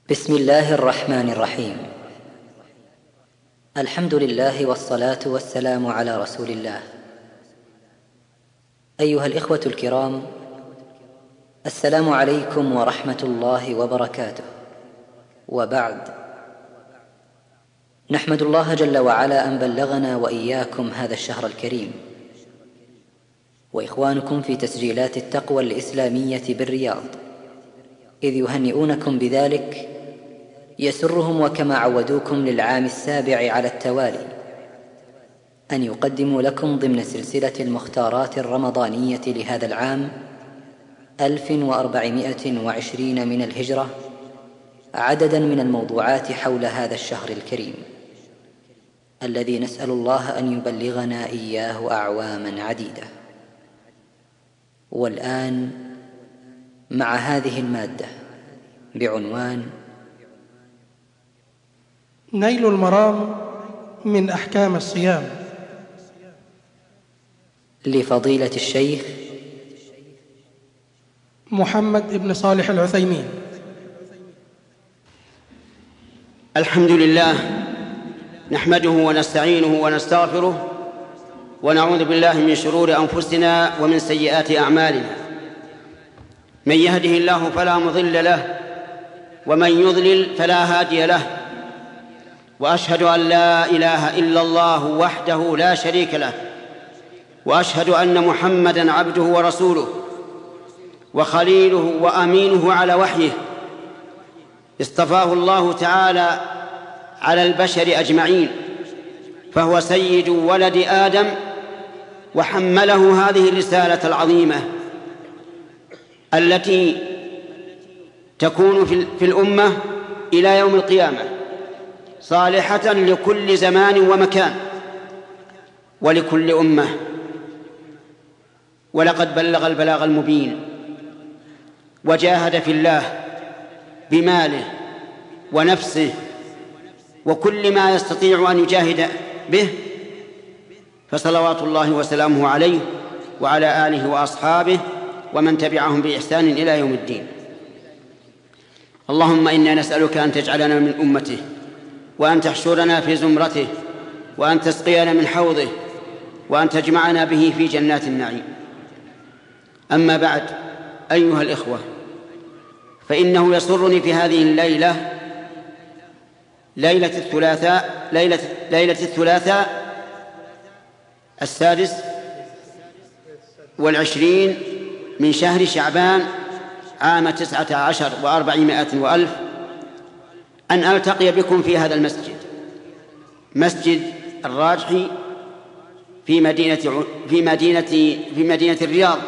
بسم الله الرحمن الرحيم. الحمد لله والصلاة والسلام على رسول الله. أيها الإخوة الكرام، السلام عليكم ورحمة الله وبركاته. وبعد، نحمد الله جل وعلا أن بلغنا وإياكم هذا الشهر الكريم، وإخوانكم في تسجيلات التقوى الإسلامية بالرياض إذ يهنئونكم بذلك يسرهم، وكما عودوكم للعام السابع على التوالي، أن يقدموا لكم ضمن سلسلة المختارات الرمضانية لهذا العام 1420 من الهجرة عددا من الموضوعات حول هذا الشهر الكريم الذي نسأل الله أن يبلغنا إياه أعواما عديدة. والآن مع هذه المادة بعنوان نيل المرام من أحكام الصيام، لفضيلة الشيخ محمد بن صالح العثيمين. الحمد لله، نحمده ونستعينه ونستغفره، ونعوذ بالله من شرور أنفسنا ومن سيئات أعمالنا. من يهده الله فلا مضل له، ومن يضلل فلا هادي له، وأشهد أن لا إله إلا الله وحده لا شريك له، وأشهد أن محمدًا عبده ورسوله وخليله وأمينه على وحيه، اصطفاه الله تعالى على البشر أجمعين، فهو سيد ولد آدم، وحمله هذه الرسالة العظيمة التي تكون في الأمة إلى يوم القيامة، صالحة لكل زمان ومكان ولكل أمة. ولقد بلغ البلاغ المبين، وجاهد في الله بماله ونفسه وكل ما يستطيع أن يجاهد به، فصلوات الله وسلامه عليه وعلى آله وأصحابه ومن تبعهم بإحسان إلى يوم الدين. اللهم إنا نسألك أن تجعلنا من أمته، وأن تحشرنا في زمرته، وأن تسقينا من حوضه، وأن تجمعنا به في جنات النعيم. أما بعد، أيها الإخوة، فإنه يسرني في هذه الليلة، ليلة الثلاثاء 26 من شهر شعبان عام 19 و400 وألف، أن ألتقي بكم في هذا المسجد، مسجد الراجحي في مدينة الرياض،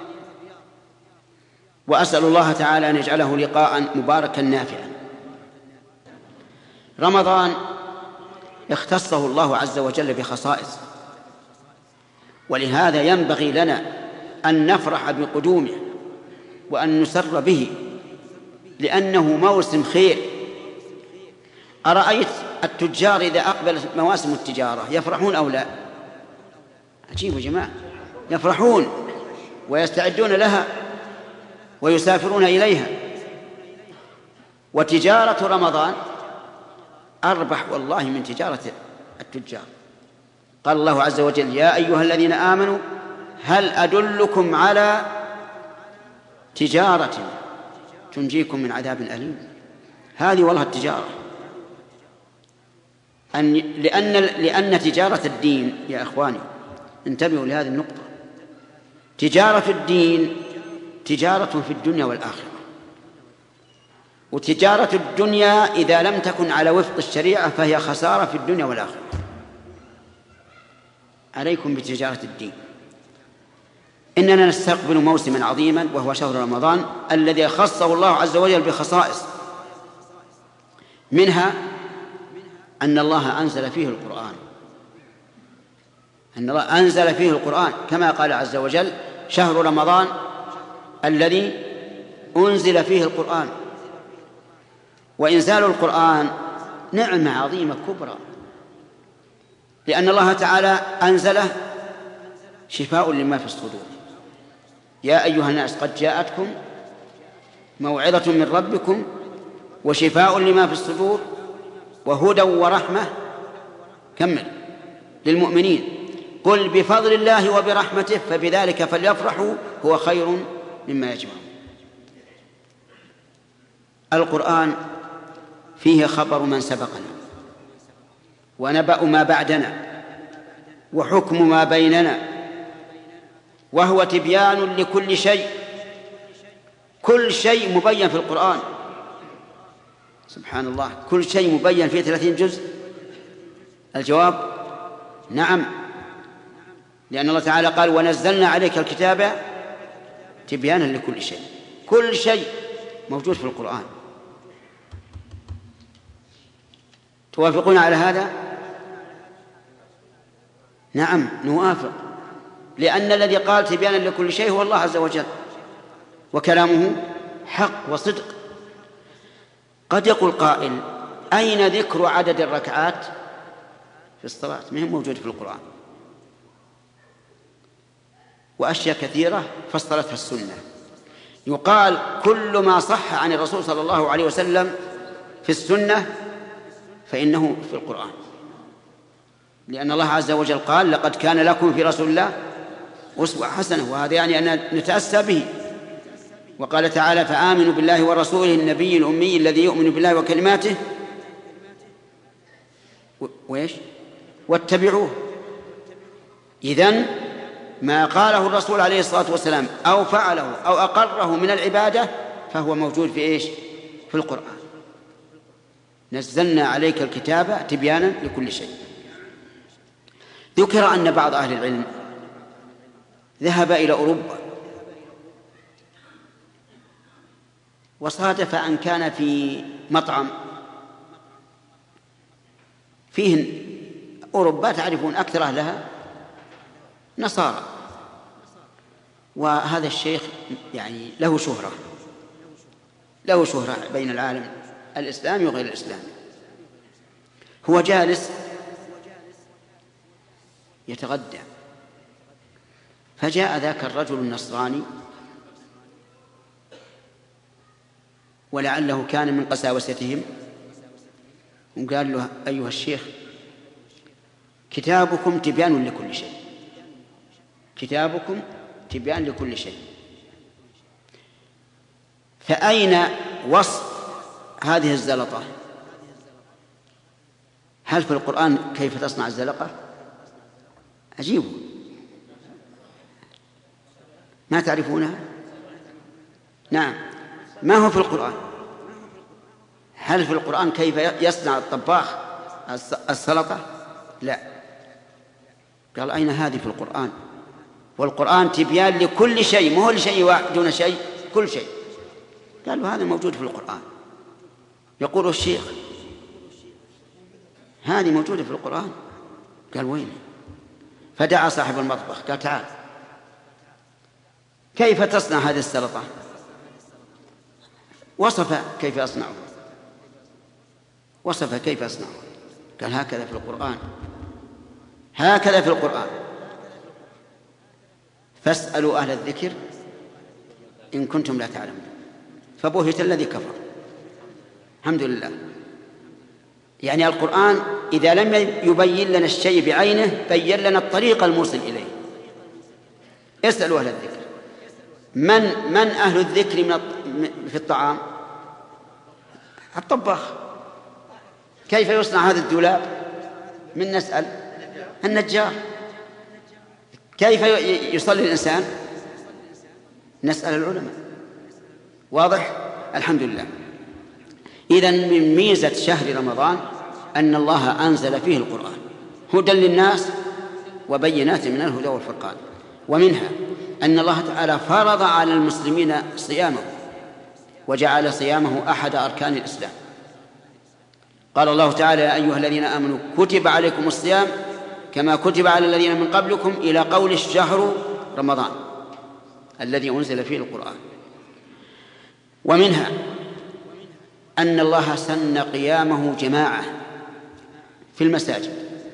وأسأل الله تعالى أن يجعله لقاء مباركا نافعا. رمضان اختصه الله عز وجل بخصائص، ولهذا ينبغي لنا أن نفرح بقدومه وأن نسر به، لأنه موسم خير. أرأيت التجار إذا أقبلت مواسم التجارة يفرحون أو لا؟ عجيب يا جماعة، يفرحون ويستعدون لها ويسافرون إليها. وتجارة رمضان أربح والله من تجارة التجار. قال الله عز وجل: يا أيها الذين آمنوا هل أدلكم على تجارة تنجيكم من عذاب أليم؟ هذه والله التجارة. لأن تجارة الدين يا إخواني، انتبهوا لهذه النقطة، تجارة الدين تجارة في الدنيا والآخرة. وتجارة الدنيا إذا لم تكن على وفق الشريعة فهي خسارة في الدنيا والآخرة. عليكم بتجارة الدين. إننا نستقبل موسما عظيما وهو شهر رمضان الذي خصه الله عز وجل بخصائص، منها أن الله أنزل فيه القرآن، أن الله أنزل فيه القرآن كما قال عز وجل: شهر رمضان الذي أنزل فيه القرآن. وإنزال القرآن نعمة عظيمة كبرى، لأن الله تعالى أنزله شفاء لما في الصدور. يا أيها الناس قد جاءتكم موعظة من ربكم وشفاء لما في الصدور وهدى ورحمة كمل للمؤمنين. قل بفضل الله وبرحمته فبذلك فليفرحوا هو خير مما يجمعون. القرآن فيه خبر من سبقنا ونبأ ما بعدنا وحكم ما بيننا، وهو تبيان لكل شيء. كل شيء مبين في القرآن، سبحان الله، كل شيء مبين في 30 جزء. الجواب نعم، لأن الله تعالى قال ونزلنا عليك الكتاب تبيانا لكل شيء. كل شيء موجود في القرآن. توافقون على هذا؟ نعم نوافق، لأن الذي قال تبيانا لكل شيء هو الله عز وجل، وكلامه حق وصدق. قد يقول قائل أين ذكر عدد الركعات في الصلاة؟ ما هي موجود في القرآن، وأشياء كثيرة فصلتها السنة. يقال كل ما صح عن الرسول صلى الله عليه وسلم في السنة فإنه في القرآن، لأن الله عز وجل قال لقد كان لكم في رسول الله أسوة حسنة، وهذا يعني أن نتأسى به. وقال تعالى فآمنوا بالله ورسوله النبي الأمي الذي يؤمن بالله وكلماته واتبعوه. إذن ما قاله الرسول عليه الصلاة والسلام أو فعله أو أقره من العبادة فهو موجود في إيش؟ في القرآن. نزلنا عليك الكتاب تبيانا لكل شيء. ذكر أن بعض أهل العلم ذهب إلى أوروبا وصادف أن كان في مطعم فيه أوروبا، تعرفون أكثر أهلها نصارى، وهذا الشيخ يعني له شهرة بين العالم الإسلامي وغير الإسلامي. هو جالس يتغدى، فجاء ذاك الرجل النصراني ولعله كان من قساوستهم وقال له أيها الشيخ كتابكم تبيان لكل شيء، كتابكم تبيان لكل شيء، فأين وصف هذه الزلطة؟ هل في القرآن كيف تصنع الزلقة؟ عجيب، ما تعرفونها؟ نعم، ما هو في القرآن؟ هل في القرآن كيف يصنع الطباخ السلطة؟ لا. قال أين هذه في القرآن؟ والقرآن تبيان لكل شيء، ما هو لشيء دون شيء، كل شيء. قالوا هذا موجود في القرآن. يقول الشيخ هذه موجودة في القرآن. قال وين؟ فدعا صاحب المطبخ قال تعال كيف تصنع هذه السلطة؟ وصف كيف أصنعه، وصف كيف أصنعه. قال هكذا في القرآن، هكذا في القرآن. فاسألوا أهل الذكر إن كنتم لا تعلمون. فبهت الذي كفر. الحمد لله. يعني القرآن إذا لم يبين لنا الشيء بعينه بين لنا الطريق الموصل إليه. اسألوا أهل الذكر. من أهل الذكر في الطعام؟ الطباخ. كيف يصنع هذا الدولاب؟ من نسأل؟ النجار. كيف يصلي الإنسان؟ نسأل العلماء. واضح؟ الحمد لله. إذن من ميزة شهر رمضان أن الله أنزل فيه القرآن هدى للناس وبينات من الهدى والفرقان. ومنها أن الله تعالى فرض على المسلمين صيامه وجعل صيامه أحد أركان الإسلام. قال الله تعالى يا أيها الذين آمنوا كتب عليكم الصيام كما كتب على الذين من قبلكم إلى قول الشهر رمضان الذي أنزل فيه القرآن. ومنها أن الله سن قيامه جماعة في المساجد،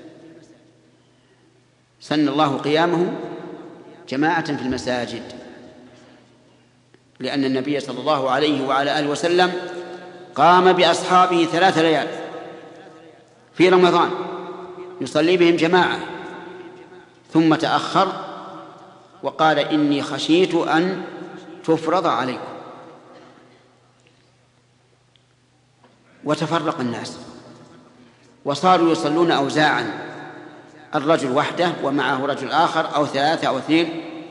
سن الله قيامه جماعة في المساجد، لأن النبي صلى الله عليه وعلى آله وسلم قام بأصحابه 3 ليال في رمضان يصلي بهم جماعة، ثم تأخر وقال إني خشيت أن تفرض عليكم، وتفرق الناس وصاروا يصلون أوزاعا، الرجل وحده ومعه رجل آخر أو 3 أو 2،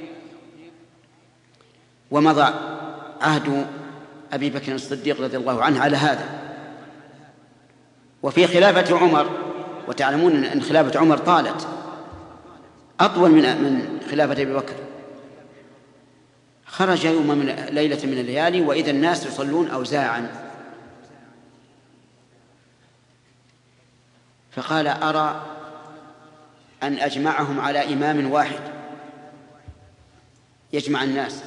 ومضى عهد أبي بكر الصديق رضي الله عنه على هذا. وفي خلافة عمر، وتعلمون أن خلافة عمر طالت أطول من خلافة أبي بكر، خرج يوم من ليلة من الليالي وإذا الناس يصلون أوزاعا، فقال أرى أن أجمعهم على إمام واحد يجمع الناس،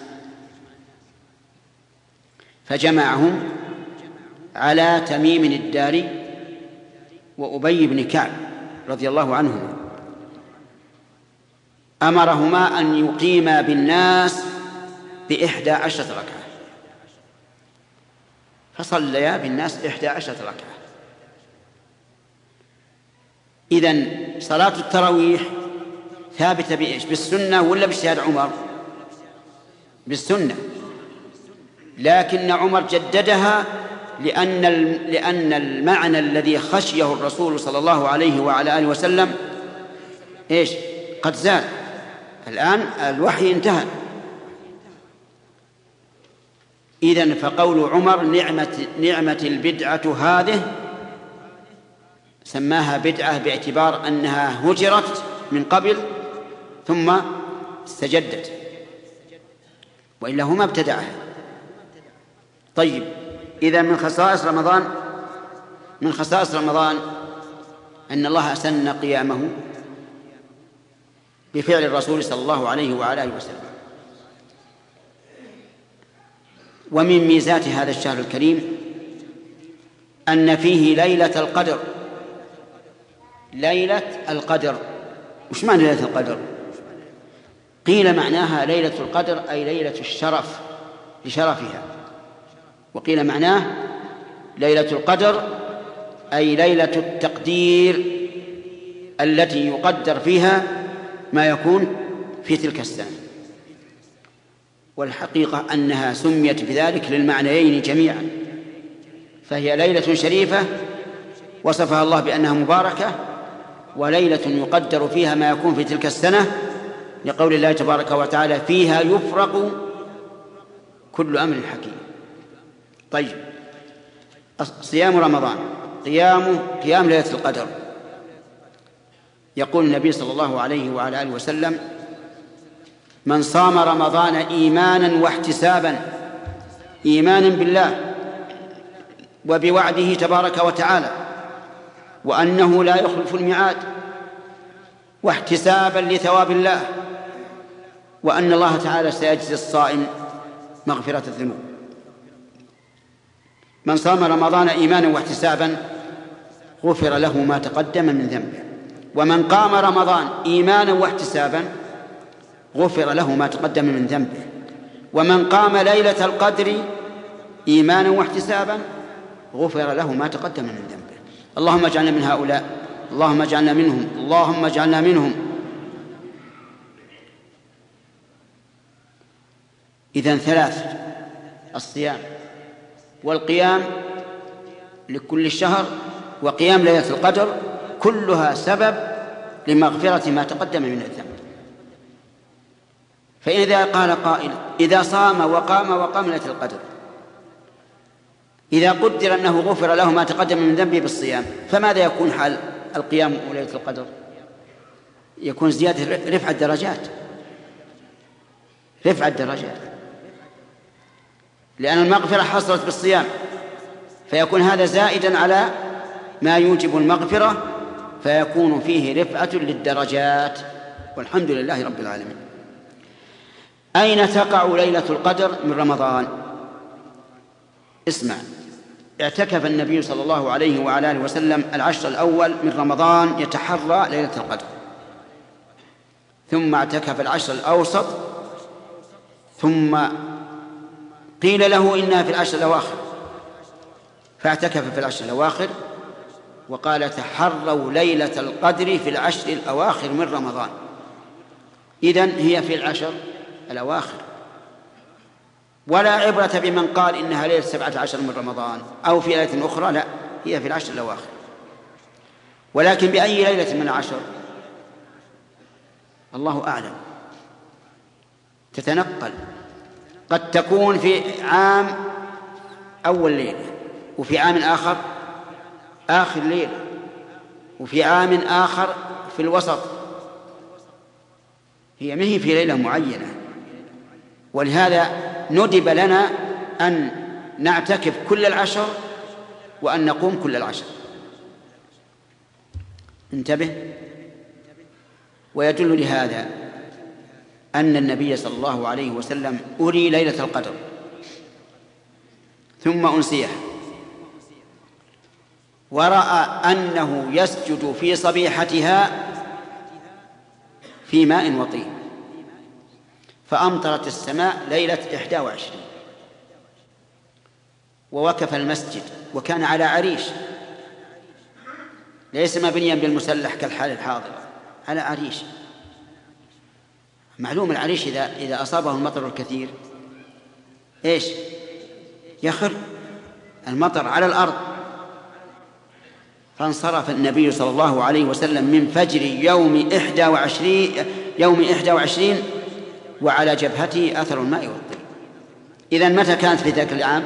فجمعهم على تميم الداري وأبي بن كعب رضي الله عنهما، أمرهما أن يقيما بالناس ب11 ركعة، فصليا بالناس 11 ركعة. إذن صلاة التراويح ثابتة بإيش؟ بالسنة ولا باجتهاد عمر؟ بالسنة، لكن عمر جددها لأن المعنى الذي خشيه الرسول صلى الله عليه وعلى آله وسلم إيش؟ قد زال، الآن الوحي انتهى. إذن فقول عمر نعمة البدعة هذه، سماها بدعة باعتبار أنها هجرت من قبل ثم استجدت، وإلا هما ابتدعها. طيب، إذا من خصائص رمضان أن الله أسن قيامه بفعل الرسول صلى الله عليه وعلى آله وسلم. ومن ميزات هذا الشهر الكريم أن فيه ليلة القدر. ليلة القدر، وش معنى ليلة القدر؟ قيل معناها ليلة القدر أي ليلة الشرف لشرفها، وقيل معناه ليلة القدر أي ليلة التقدير التي يقدر فيها ما يكون في تلك السنة. والحقيقة أنها سميت بذلك للمعنيين جميعا، فهي ليلة شريفة وصفها الله بأنها مباركة، وليلة يقدر فيها ما يكون في تلك السنة، لقول الله تبارك وتعالى فيها يفرق كل أمر حكيم. طيب، صيام رمضان قيام ليلة القدر. يقول النبي صلى الله عليه وعلى آله وسلم: من صام رمضان إيمانا واحتسابا، إيمانا بالله وبوعده تبارك وتعالى وأنه لا يخلف الميعاد، واحتسابا لثواب الله، وأن الله تعالى سيجزي الصائم مغفرة الذنوب. من صام رمضان إيمانا واحتسابا غفر له ما تقدم من ذنبه، ومن قام رمضان إيمانا واحتسابا غفر له ما تقدم من ذنبه، ومن قام ليلة القدر إيمانا واحتسابا غفر له ما تقدم من ذنبه. اللهم اجعلنا من هؤلاء، اللهم اجعلنا منهم، اللهم اجعلنا منهم. إذن 3: الصيام والقيام لكل الشهر وقيام ليلة القدر، كلها سبب لمغفرة ما تقدم من الذنب. فإذا قال قائل: إذا صام وقام ليلة القدر، إذا قدر أنه غفر له ما تقدم من ذنبه بالصيام، فماذا يكون حال القيام وليلة القدر؟ يكون زيادة رفع الدرجات، لأن المغفرة حصلت بالصيام، فيكون هذا زائدا على ما يوجب المغفرة، فيكون فيه رفعة للدرجات، والحمد لله رب العالمين. أين تقع ليلة القدر من رمضان؟ اسمع: اعتكف النبي صلى الله عليه وعلى آله وسلم 10 الأول من رمضان يتحرى ليلة القدر، ثم اعتكف 10 الأوسط، ثم قيل له إنها في 10 الأواخر، فاعتكف في العشر الأواخر، وقال تحروا ليلة القدر في العشر الأواخر من رمضان. إذن هي في العشر الأواخر، ولا عبرة بمن قال إنها ليلة 17 من رمضان أو في ليلة أخرى، لا، هي في العشر الأواخر. ولكن بأي ليلة من العشر الله أعلم، تتنقل، قد تكون في عام أول ليلة، وفي عام آخر آخر ليلة، وفي عام آخر في الوسط، هي مهي في ليلة معينة. ولهذا ندب لنا أن نعتكف كل العشر وأن نقوم كل العشر. انتبه. ويدل لهذا أن النبي صلى الله عليه وسلم أري ليلة القدر ثم أنسيها، ورأى أنه يسجد في صبيحتها في ماء وطين، فأمطرت السماء ليلة 21، ووقف المسجد وكان على عريش، ليس مبنيا بالمسلح كالحال الحاضرة، على عريش. معلوم العريش إذا أصابه المطر الكثير إيش يخر المطر على الأرض. فانصرف النبي صلى الله عليه وسلم من فجر يوم 21 وعلى جبهته أثر الماء والطين. إذن متى كانت في ذاك العام؟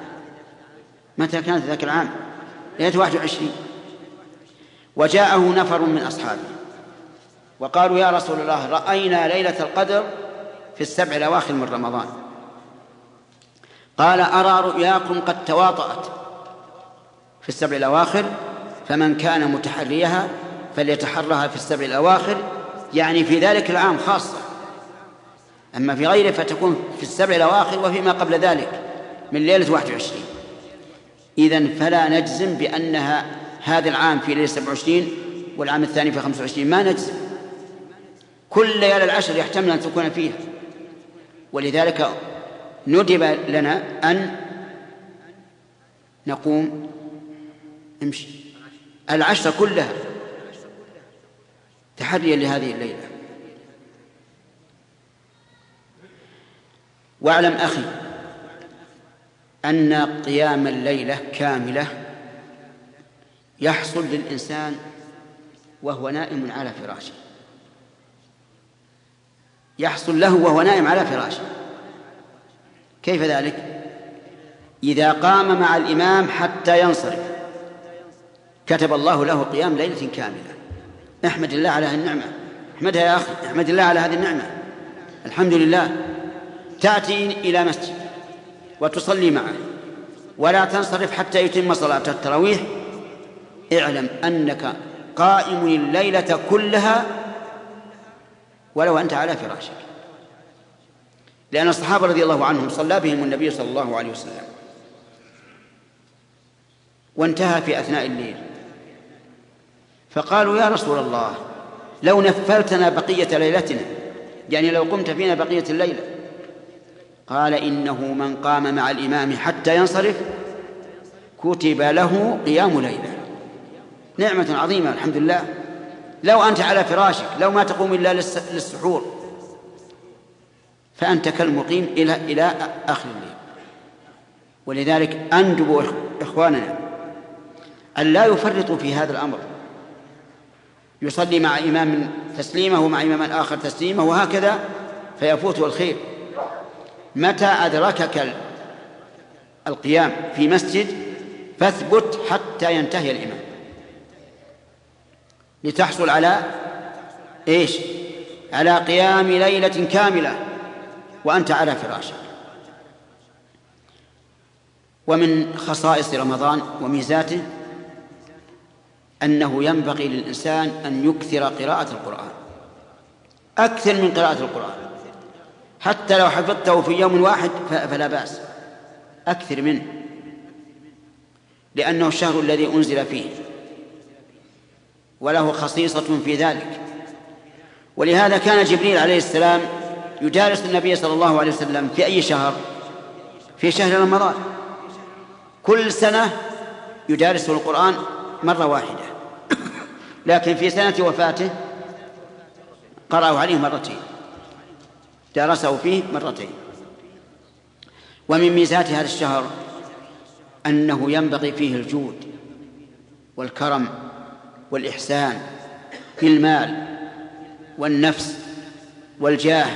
ليلة 21. وجاءه نفر من أصحابه وقالوا يا رسول الله رأينا ليلة القدر في السبع الأواخر من رمضان. قال أرى رؤياكم قد تواطأت في السبع الأواخر، فمن كان متحريها فليتحرها في السبع الأواخر، يعني في ذلك العام خاصة، أما في غيره فتكون في السبع الأواخر وفيما قبل ذلك من ليلة 21. إذن فلا نجزم بأنها هذا العام في ليلة 27 والعام الثاني في 25، ما نجزم. كل ليالي العشر يحتمل أن تكون فيها. ولذلك ندب لنا أن نقوم العشر كلها تحريا لهذه الليلة. واعلم أخي أن قيام الليلة كاملة يحصل للإنسان وهو نائم على فراشه، يحصل له وهو نائم على فراشه. كيف ذلك؟ إذا قام مع الإمام حتى ينصرف كتب الله له قيام ليلة كاملة. احمد الله على هذه النعمة، احمدها يا أخي، احمد الله على هذه النعمة، الحمد لله. تأتي إلى مسجد وتصلي معه ولا تنصرف حتى يتم صلاة التراويح، اعلم أنك قائم الليلة كلها ولو أنت على فراشك، لأن الصحابة رضي الله عنهم صلى بهم النبي صلى الله عليه وسلم وانتهى في أثناء الليل، فقالوا يا رسول الله لو نفلتنا بقية ليلتنا، يعني لو قمت فينا بقية الليلة. قال إنه من قام مع الإمام حتى ينصرف كتب له قيام ليلة. نعمة عظيمة الحمد لله. لو أنت على فراشك لو ما تقوم إلا للسحور فأنت كالمقيم إلى آخر الليل. ولذلك أندب إخواننا أن لا يفرطوا في هذا الأمر، يصلي مع إمام تسليمه ومع إمام آخر تسليمه وهكذا فيفوته الخير. متى أدركك القيام في مسجد فاثبت حتى ينتهي الإمام لتحصل على إيش؟ على قيام ليلة كاملة وأنت على فراشك. ومن خصائص رمضان وميزاته أنه ينبغي للإنسان أن يكثر قراءة القرآن، أكثر من قراءة القرآن، حتى لو حفظته في يوم واحد فلا بأس، أكثر منه، لأنه الشهر الذي أنزل فيه وله خصيصة في ذلك. ولهذا كان جبريل عليه السلام يجالس النبي صلى الله عليه وسلم في أي شهر؟ في شهر رمضان. كل سنة يدارسه القرآن مرة واحدة، لكن في سنة وفاته قرأه عليه مرتين، درسه فيه مرتين. ومن ميزات هذا الشهر أنه ينبغي فيه الجود والكرم والإحسان في المال والنفس والجاه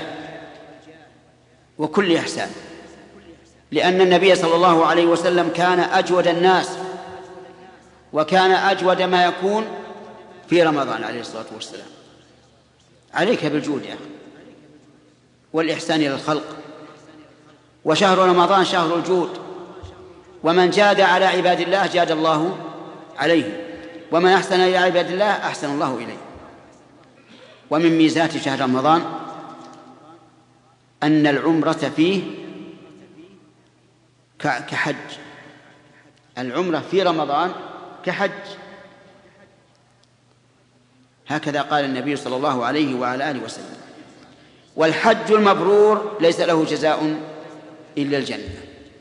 وكل إحسان، لأن النبي صلى الله عليه وسلم كان أجود الناس، وكان أجود ما يكون في رمضان عليه الصلاة والسلام. عليك بالجود يا أخي والإحسان إلى الخلق، وشهر رمضان شهر الجود، ومن جاد على عباد الله جاد الله عليه، ومن أحسن إلى عباد الله أحسن الله إليه. ومن ميزات شهر رمضان أن العمرة فيه كحج، العمرة في رمضان كحج، هكذا قال النبي صلى الله عليه وعلى آله وسلم. والحج المبرور ليس له جزاء إلا الجنة.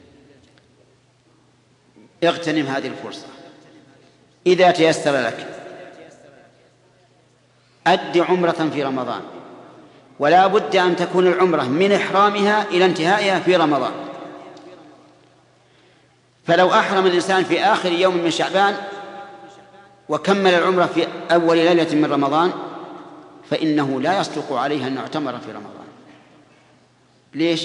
اغتنم هذه الفرصة إذا تيسر لك، أد عمرة في رمضان، ولا بد أن تكون العمرة من إحرامها إلى انتهائها في رمضان. فلو أحرم الإنسان في آخر يوم من شعبان وكمل العمرة في أول ليلة من رمضان فإنه لا يصدق عليه أن يعتمر في رمضان. ليش؟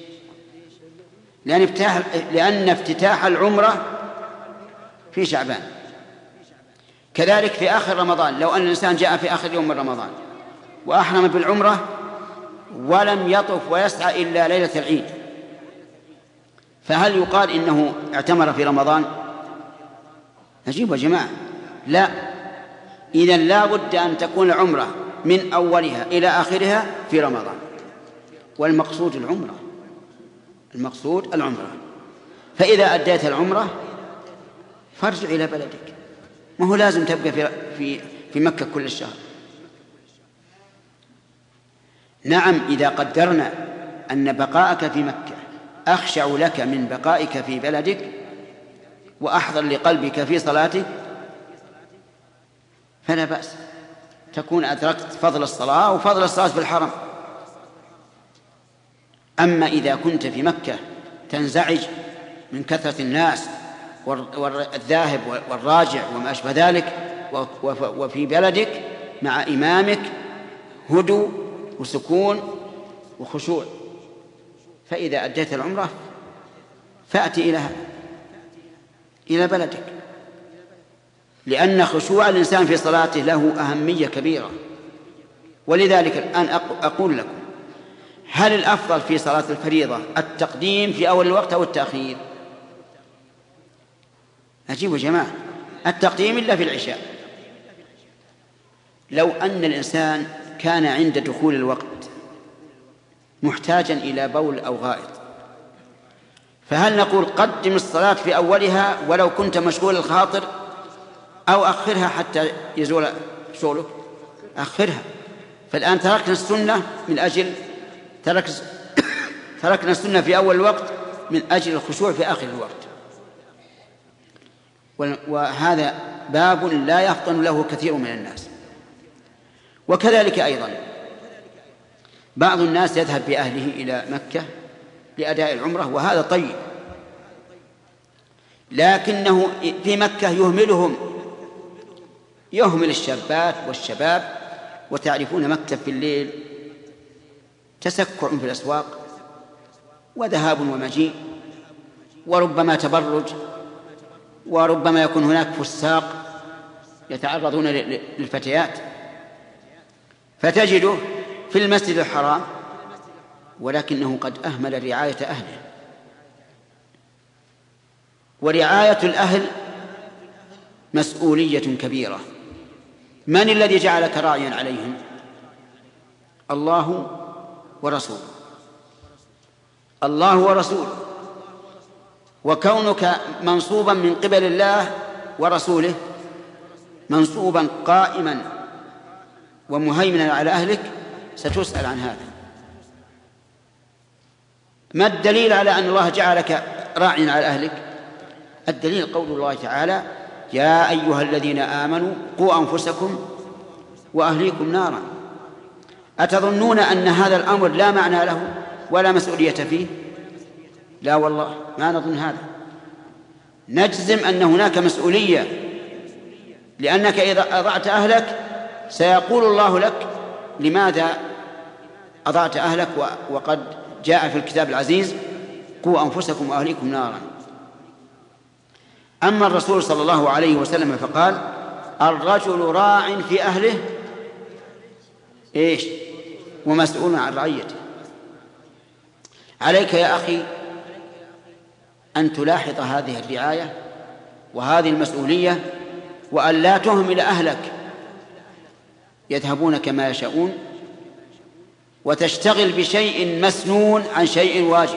لأن افتتاح العمرة في شعبان. كذلك في آخر رمضان، لو أن الإنسان جاء في آخر يوم من رمضان وأحرم بالعمرة ولم يطف ويسعى إلا ليلة العيد، فهل يقال إنه اعتمر في رمضان؟ نجيب يا جماعة، لا. إذن لا بد أن تكون العمرة من أولها إلى آخرها في رمضان، والمقصود العمرة، المقصود العمرة. فإذا أديت العمرة فارجع إلى بلدك، ما هو لازم تبقى في مكة كل الشهر. نعم، إذا قدرنا أن بقاءك في مكة أخشع لك من بقائك في بلدك وأحضر لقلبك في صلاتك فلا بأس، تكون أدركت فضل الصلاة وفضل الصلاة في الحرم. أما إذا كنت في مكة تنزعج من كثرة الناس والذاهب والراجع وما أشبه ذلك، وفي بلدك مع إمامك هدوء وسكون وخشوع، فإذا أديت العمرة فأتي إلى بلدك، لأن خشوع الإنسان في صلاته له أهمية كبيرة. ولذلك الآن أقول لكم، هل الأفضل في صلاة الفريضة التقديم في أول الوقت أو التأخير؟ أجيبوا يا جماعة، التقديم إلا في العشاء. لو أن الإنسان كان عند دخول الوقت محتاجا إلى بول أو غائط، فهل نقول قدم الصلاة في أولها ولو كنت مشغول الخاطر، أو أخرها حتى يزول شغلك؟ أخرها. فالآن تركنا السنة من أجل تركنا السنة في أول الوقت من أجل الخشوع في آخر الوقت، وهذا باب لا يفطن له كثير من الناس. وكذلك أيضا بعض الناس يذهب بأهله إلى مكة لأداء العمرة، وهذا طيب، لكنه في مكة يهمل الشابات والشباب. وتعرفون مكة في الليل تسكع في الأسواق وذهاب ومجيء، وربما تبرج، وربما يكون هناك فساق يتعرضون للفتيات، فتجده في المسجد الحرام ولكنه قد أهمل رعاية أهله. ورعاية الأهل مسؤولية كبيرة. من الذي جعلك راعيا عليهم؟ الله ورسوله، الله ورسوله. وكونك منصوبا من قبل الله ورسوله، منصوبا قائما ومهيمنا على أهلك، ستسأل عن هذا. ما الدليل على أن الله جعلك راعيا على أهلك؟ الدليل قول الله تعالى: يا أيها الذين آمنوا قوا أنفسكم وأهليكم نارا. أتظنون أن هذا الأمر لا معنى له ولا مسؤولية فيه؟ لا والله، ما نظن هذا. نجزم أن هناك مسؤولية، لأنك إذا أضعت أهلك سيقول الله لك: لماذا أضعت أهلك وقد جاء في الكتاب العزيز: قوا أنفسكم وأهليكم نارا. أما الرسول صلى الله عليه وسلم فقال: الرجل راع في أهله إيش ومسؤول عن رعيته. عليك يا أخي أن تلاحظ هذه الرعاية وهذه المسؤولية، وأن لا تهمل أهلك يذهبون كما يشاءون وتشتغل بشيء مسنون عن شيء واجب.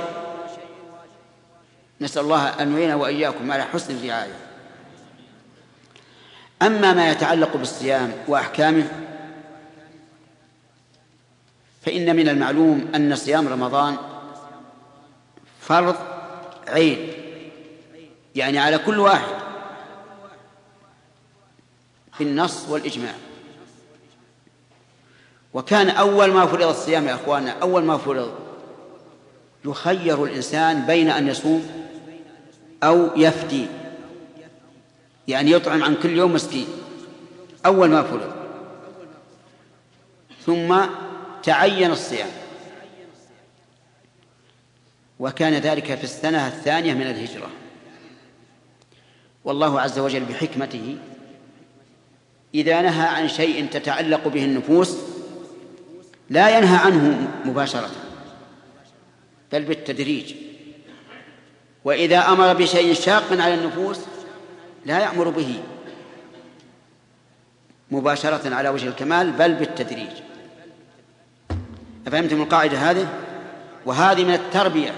نسأل الله أن يعين وإياكم على حسن الرعاية. أما ما يتعلق بالصيام وأحكامه، فإن من المعلوم أن صيام رمضان فرض عين، يعني على كل واحد بالنص والإجماع. وكان أول ما فرض الصيام يا أخوانا، أول ما فرض يخير الإنسان بين أن يصوم أو يفدي، يعني يطعم عن كل يوم مسكين، أول ما فرض. ثم تعين الصيام، وكان ذلك في السنة الثانية من الهجرة. والله عز وجل بحكمته إذا نهى عن شيء تتعلق به النفوس لا ينهى عنه مباشرة، بل بالتدريج. وإذا أمر بشيء شاق على النفوس لا يأمر به مباشرة على وجه الكمال، بل بالتدريج. أفهمتم القاعدة هذه؟ وهذه من التربية.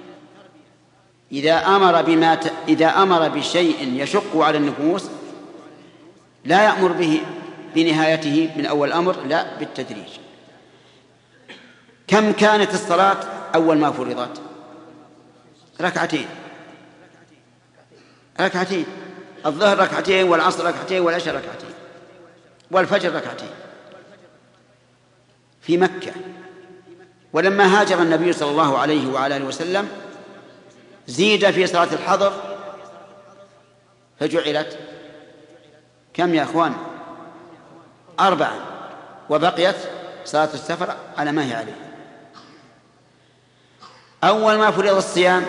إذا أمر بشيء يشق على النفوس لا يأمر به بنهايته من أول الأمر، لا، بالتدريج. كم كانت الصلاة أول ما فرضت؟ ركعتين. الظهر ركعتين، والعصر ركعتين، والعشاء ركعتين، والفجر ركعتين في مكة. ولما هاجر النبي صلى الله عليه وعلى آله وسلم زيد في صلاة الحضر فجعلت كم يا أخوان؟ 4، وبقيت صلاة السفر على ما هي عليه. أول ما فرض الصيام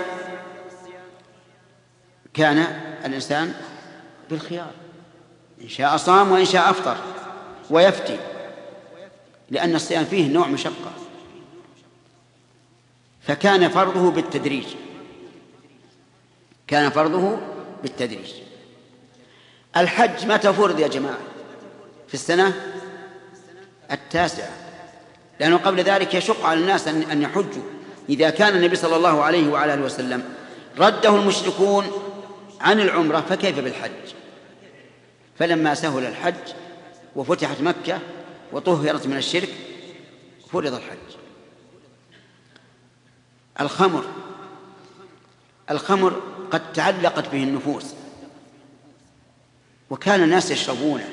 كان الإنسان بالخيار، إن شاء صام وإن شاء أفطر ويفتي، لأن الصيام فيه نوع مشقة، فكان فرضه بالتدريج. الحج متى فرض يا جماعة؟ في السنة 9، لأنه قبل ذلك يشق على الناس أن يحجوا. إذا كان النبي صلى الله عليه وعلى آله وسلم رده المشركون عن العمرة، فكيف بالحج؟ فلما سهل الحج وفتحت مكة وطهرت من الشرك فرض الحج. الخمر قد تعلقت به النفوس، وكان الناس يشربونه،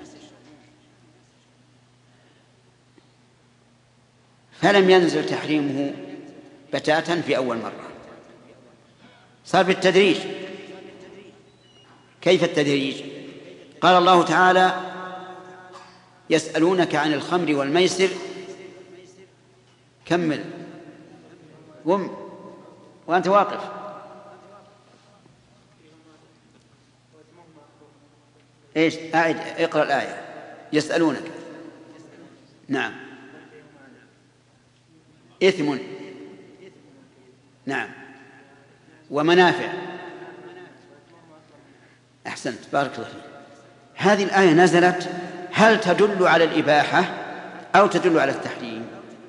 فلم ينزل تحريمه بتاتا في أول مرة، صار بالتدريج. كيف التدريج؟ قال الله تعالى: يسألونك عن الخمر والميسر. كمل قم وأنت واقف. إيش؟ أعد، اقرأ الآية. يسألونك، نعم، إثم، نعم، ومنافع. أحسنت، بارك الله فيك. هذه الآية نزلت هل تدل على الإباحة أو تدل على التحريم؟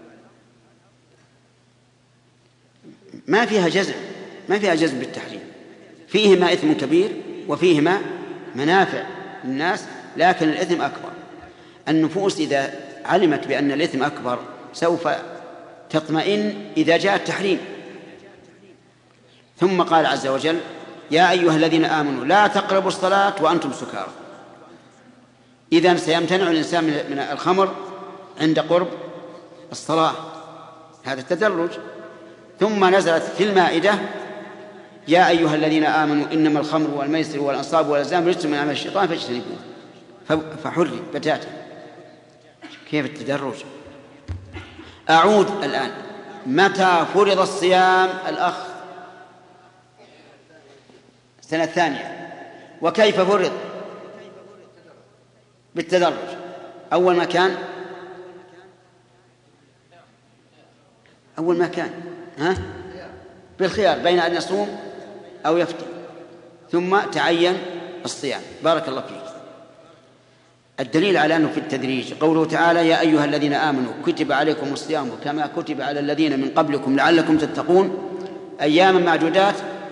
ما فيها جزم بالتحريم. فيهما إثم كبير وفيهما منافع للناس، لكن الإثم أكبر. النفوس إذا علمت بأن الإثم أكبر سوف تطمئن إذا جاء التحريم. ثم قال عز وجل: يا أيها الذين آمنوا لا تقربوا الصلاة وأنتم سكارى. إذن سيمتنع الإنسان من الخمر عند قرب الصلاة، هذا التدرج. ثم نزلت في المائدة يا أيها الذين آمنوا إنما الخمر والميسر والأنصاب والأزلام رجس من عمل الشيطان فاجتنبوه، فحرم بتاتا. كيف التدرج؟ أعود الآن. متى فرض الصيام الأخ؟ السنة الثانية. وكيف فرض؟ بالتدرج. أول ما كان بالخيار بين أن يصوم أو يفطر، ثم تعين الصيام. بارك الله فيك. الدليل على أنه في التدريج قوله تعالى يا أيها الذين آمنوا كتب عليكم الصيام كما كتب على الذين من قبلكم لعلكم تتقون أياما معدودات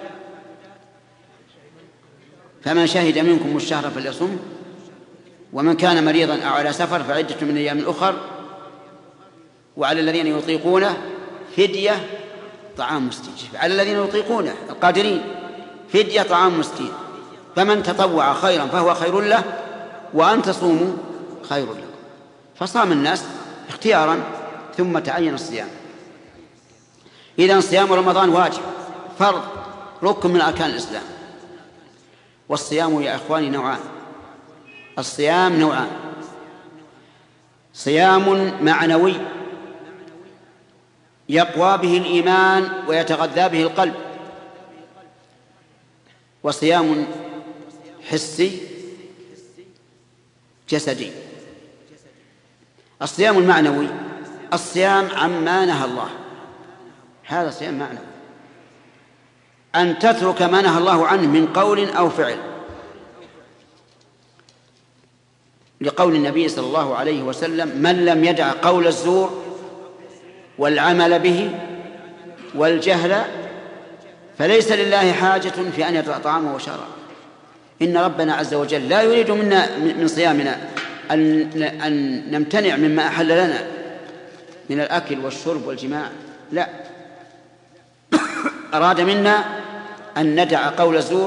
فمن شهد منكم الشهر فليصم ومن كان مريضا أو على سفر فعدة من أيام أخر وعلى الذين يطيقونه فدية طعام مسكين. على الذين يطيقونه القادرين فدية طعام مسكين، فمن تطوع خيرا فهو خير له وأن تصوموا خير لكم. فصام الناس اختيارا ثم تعين الصيام. إذن صيام رمضان واجب فرض ركن من أركان الإسلام. والصيام يا إخواني نوعان. الصيام نوعان: صيام معنوي يقوى به الإيمان ويتغذى به القلب، وصيام حسي جسدي. الصيام المعنوي الصيام عما نهى الله، هذا صيام معنوي، أن تترك ما نهى الله عنه من قول أو فعل، لقول النبي صلى الله عليه وسلم من لم يدع قول الزور والعمل به والجهل فليس لله حاجة في أن يدع طعامه وشرابه. إن ربنا عز وجل لا يريد منا من صيامنا أن نمتنع مما أحل لنا من الأكل والشرب والجماع، لا، أراد منا أن ندع قول الزور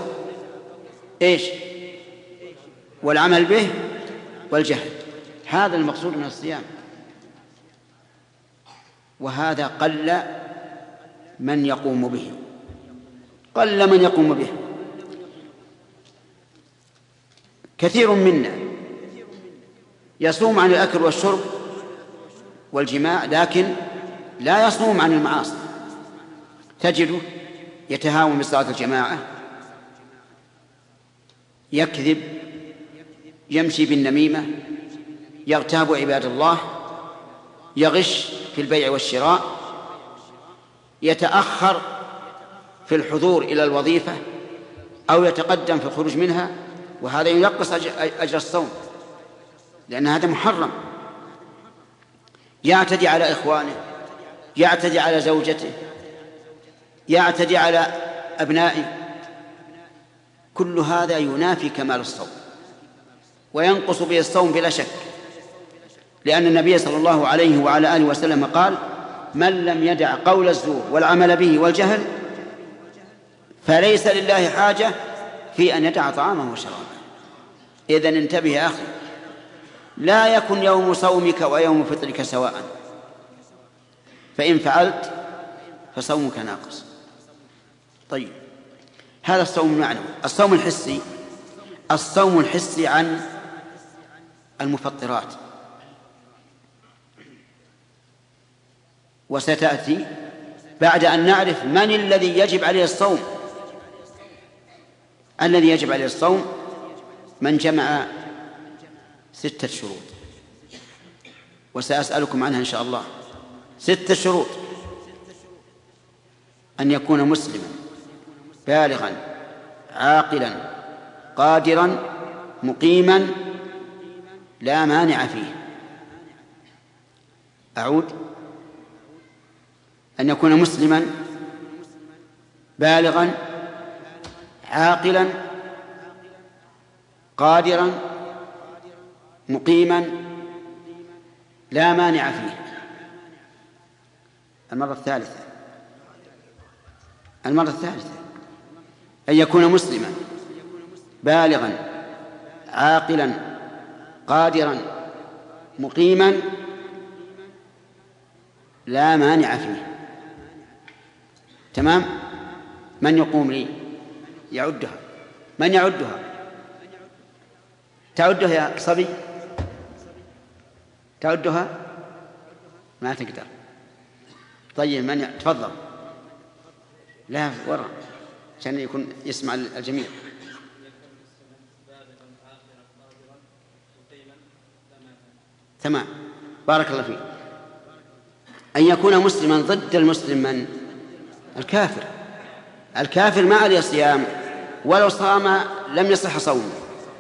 والعمل به والجهل. هذا المقصود من الصيام، وهذا قل من يقوم به، قل من يقوم به. كثير منا يصوم عن الأكل والشرب والجماع لكن لا يصوم عن المعاصي. تجده يتهاون بصلاة الجماعة، يكذب، يمشي بالنميمة، يغتاب عباد الله، يغش في البيع والشراء، يتأخر في الحضور إلى الوظيفة أو يتقدم في الخروج منها، وهذا ينقص أجر الصوم لأن هذا محرم. يعتدي على إخوانه، يعتدي على زوجته، يعتدي على أبنائه، كل هذا ينافي كمال الصوم وينقص به الصوم بلا شك، لأن النبي صلى الله عليه وعلى آله وسلم قال من لم يدع قول الزور والعمل به والجهل فليس لله حاجة في أن يدع طعامه وشرابه. إذن انتبه يا أخي، لا يكن يوم صومك ويوم فطرك سواء، فإن فعلت فصومك ناقص. طيب، هذا الصوم المعنوي. الصوم الحسي، الصوم الحسي عن المفطرات، وستأتي بعد أن نعرف من الذي يجب عليه الصوم. الذي يجب عليه الصوم من جمع 6 شروط، وسأسألكم عنها إن شاء الله. 6 شروط: أن يكون مسلما بالغا عاقلا قادرا مقيما لا مانع فيه. أعود: أن يكون مسلما بالغا عاقلا قادرا مقيما لا مانع فيه. المرة الثالثة أن يكون مسلما بالغا عاقلا قادرا مقيما لا مانع فيه. تمام؟ من يقوم لي يعدها؟ من يعدها؟ تعدها يا صبي؟ تعدها؟ ما تقدر. طيب من تفضل. لا وراء عشان يكون يسمع الجميع. تمام، بارك الله فيك. أن يكون مسلما ضد المسلم من؟ الكافر. الكافر ما عليه صيام، ولو صام لم يصح صومه.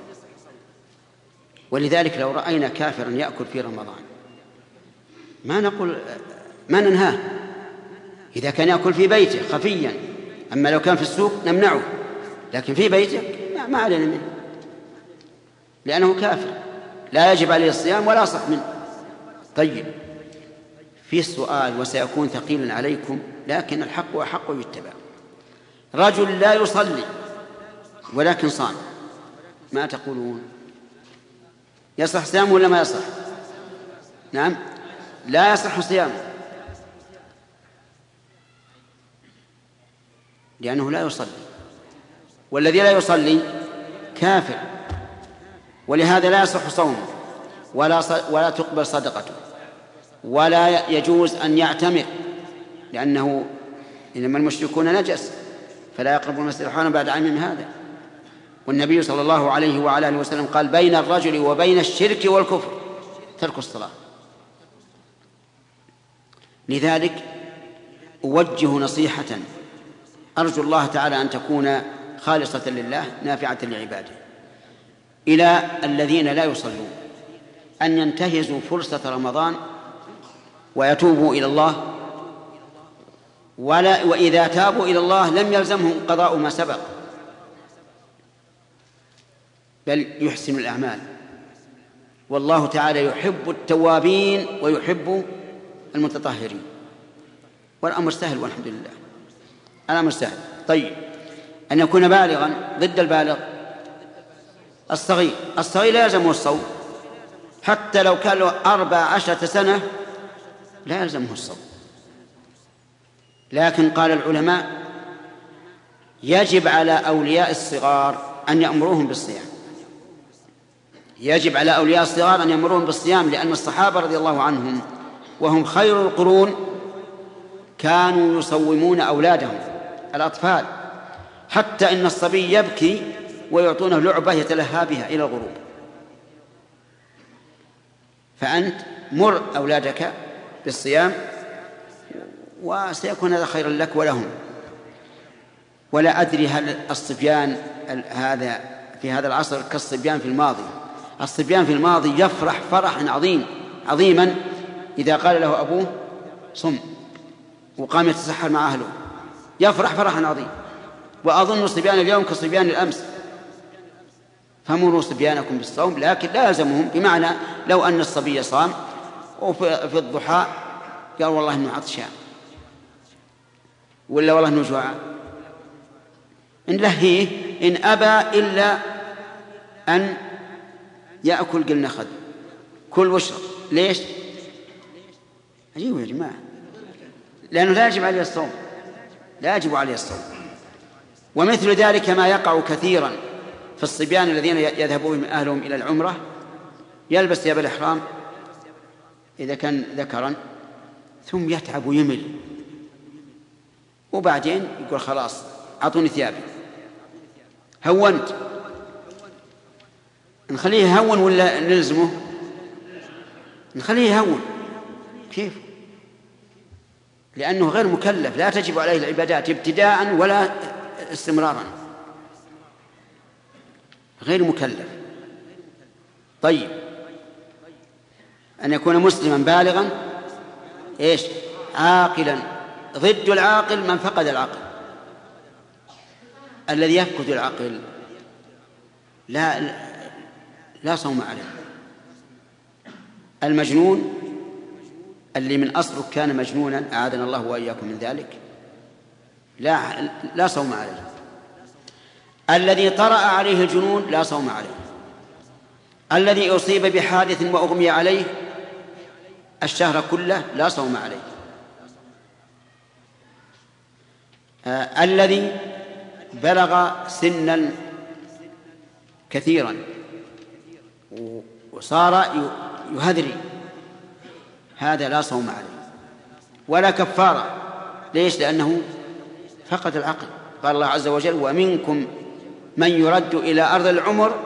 ولذلك لو رأينا كافرا يأكل في رمضان ما نقول ما ننهاه إذا كان يأكل في بيته خفيا. أما لو كان في السوق نمنعه، لكن في بيته ما علينا منه، لأنه كافر لا يجب عليه الصيام ولا صح منه. طيب، في سؤال وسيكون ثقيلا عليكم، لكن الحق أحق يتبع. رجل لا يصلي ولكن صام، ما تقولون؟ يصح صيامه ولا ما يصح؟ نعم، لا يصح صيامه لأنه لا يصلي، والذي لا يصلي كافر، ولهذا لا يصح صومه ولا تقبل صدقته، ولا يجوز أن يعتمر، لأنه إنما المشركون نجس فلا يقربوا المسجد الحرام بعد عامهم هذا. والنبي صلى الله عليه وعلى آله وسلم قال: بين الرجل وبين الشرك والكفر ترك الصلاة. لذلك أوجه نصيحة أرجو الله تعالى أن تكون خالصة لله نافعة لعباده إلى الذين لا يصلون، أن ينتهزوا فرصة رمضان ويتوبوا إلى الله، وإذا تابوا إلى الله لم يلزمهم قضاء ما سبق، بل يحسن الأعمال. والله تعالى يحب التوابين ويحب المتطهرين، والأمر سهل والحمد لله، الأمر سهل. طيب، أن يكون بالغا ضد البالغ الصغير. الصغير لا يلزمه الصوم، حتى لو كان له 14 سنة لا يلزمه الصوم. لكن قال العلماء: يجب على أولياء الصغار أن يأمروهم بالصيام. يجب على أولياء الصغار أن يأمروهم بالصيام، لأن الصحابة رضي الله عنهم وهم خير القرون كانوا يصومون أولادهم الأطفال، حتى إن الصبي يبكي ويعطونه لعبة يتلهى بها إلى الغروب. فأنت مر أولادك بالصيام وسيكون هذا خيرا لك ولهم. ولا أدري هل الصبيان هذا في هذا العصر كالصبيان في الماضي. الصبيان في الماضي يفرح فرحا عظيما إذا قال له أبوه صم وقام يتسحر مع أهله، يفرح فرحا عظيما. وأظن صبيان اليوم كصبيان الأمس. فمروا صبيانكم بالصوم، لكن لا يلزمهم، بمعنى لو أن الصبي صام وفي الضحى قال والله إنه عطشان ولا والله إنه جوعان، إن لهيه إن أبى إلا أن يأكل قلنا خذ كل واشرب. ليش؟ عجيب يا جماعة، لأنه لا يجب عليه الصوم، لا يجب عليه الصوم. ومثل ذلك ما يقع كثيرا في الصبيان الذين يذهبون من أهلهم إلى العمرة، يلبس ثياب الإحرام إذا كان ذكرا ثم يتعب ويمل، وبعدين يقول خلاص أعطوني ثيابي، هونت. نخليه يهون ولا نلزمه؟ نخليه يهون. كيف؟ لأنه غير مكلف، لا تجب عليه العبادات ابتداء ولا استمرارا، غير مكلف. طيب، أن يكون مسلما بالغا إيش؟ عاقلا. ضد العاقل من فقد العقل. الذي يفقد العقل لا صوم عليه. المجنون اللي من أصله كان مجنونا أعاذنا الله وإياكم من ذلك لا صوم عليه. الذي طرأ عليه الجنون لا صوم عليه. الذي أصيب بحادث وأغمي عليه الشهر كله لا صوم عليه. الذي بلغ سنا كثيرا وصار يهذري هذا لا صوم عليه ولا كفارة. ليش؟ لأنه فقد العقل. قال الله عز وجل: ومنكم من يرد إلى أرض العمر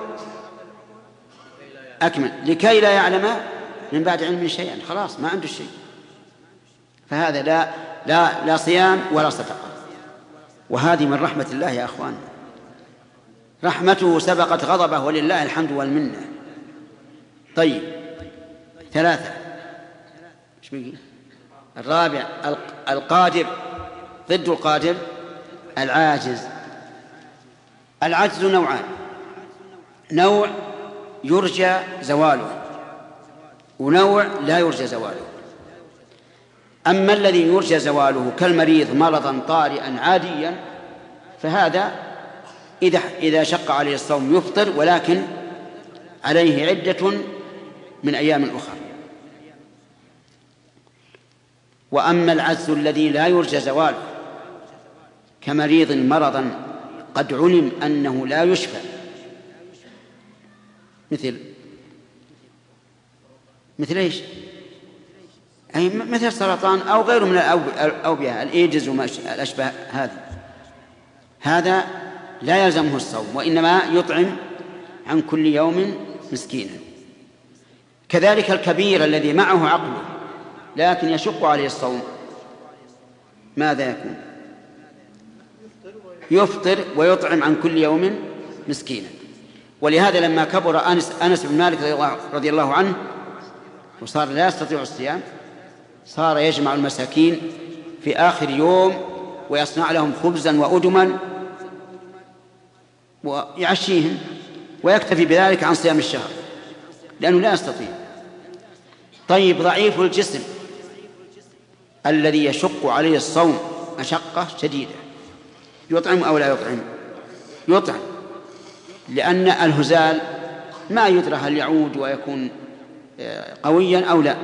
أكمل لكي لا يعلم من بعد علم شيئا. خلاص ما عنده شيء. فهذا لا صيام ولا صدقة. وهذه من رحمة الله يا أخوان. رحمته سبقت غضبه ولله الحمد والمنة. طيب 3. الرابع القادر. ضد القادر العاجز. العجز نوعان: نوع يرجى زواله ونوع لا يرجى زواله. أما الذي يرجى زواله كالمريض مرضا طارئا عاديا فهذا إذا شق عليه الصوم يفطر، ولكن عليه عدة من أيام أخرى. وأما العجز الذي لا يرجى زواله كمريض مرضا قد علم أنه لا يشفى، مثل إيش؟ أي مثل السرطان أو غيره من الأوبئة، الإيدز وما الأشبه هذا لا يلزمه الصوم، وإنما يطعم عن كل يوم مسكينا. كذلك الكبير الذي معه عقله لكن يشق عليه الصوم ماذا يكون؟ يفطر ويطعم عن كل يوم مسكينا. ولهذا لما كبر أنس بن مالك رضي الله عنه وصار لا يستطيع الصيام صار يجمع المساكين في آخر يوم ويصنع لهم خبزا وأدما ويعشيهم ويكتفي بذلك عن صيام الشهر لأنه لا يستطيع. طيب ضعيف الجسم الذي يشق عليه الصوم مشقة شديدة يطعم أو لا يطعم؟ يطعم، لأن الهزال ما يدرى هل يعود ويكون قويا أو لا.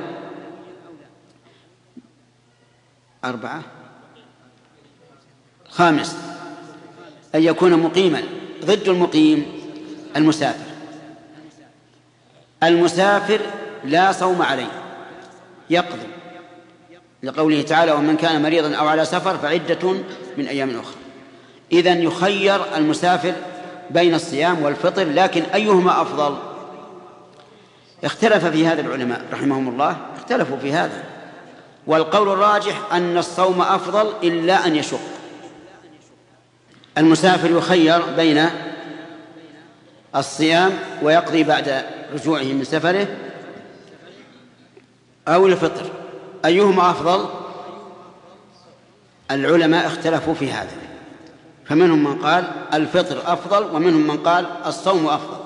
4. 5 أن يكون مقيما. ضد المقيم المسافر. المسافر لا صوم عليه يقضي، لقوله تعالى: ومن كان مريضا أو على سفر فعدة من أيام أخرى. إذن يخير المسافر بين الصيام والفطر، لكن أيهما أفضل؟ اختلف في هذا العلماء رحمهم الله، اختلفوا في هذا، والقول الراجح أن الصوم أفضل إلا أن يشق. المسافر يخير بين الصيام ويقضي بعد رجوعه من سفره أو الفطر. أيهما أفضل؟ العلماء اختلفوا في هذا، فمنهم من قال الفطر أفضل ومنهم من قال الصوم أفضل.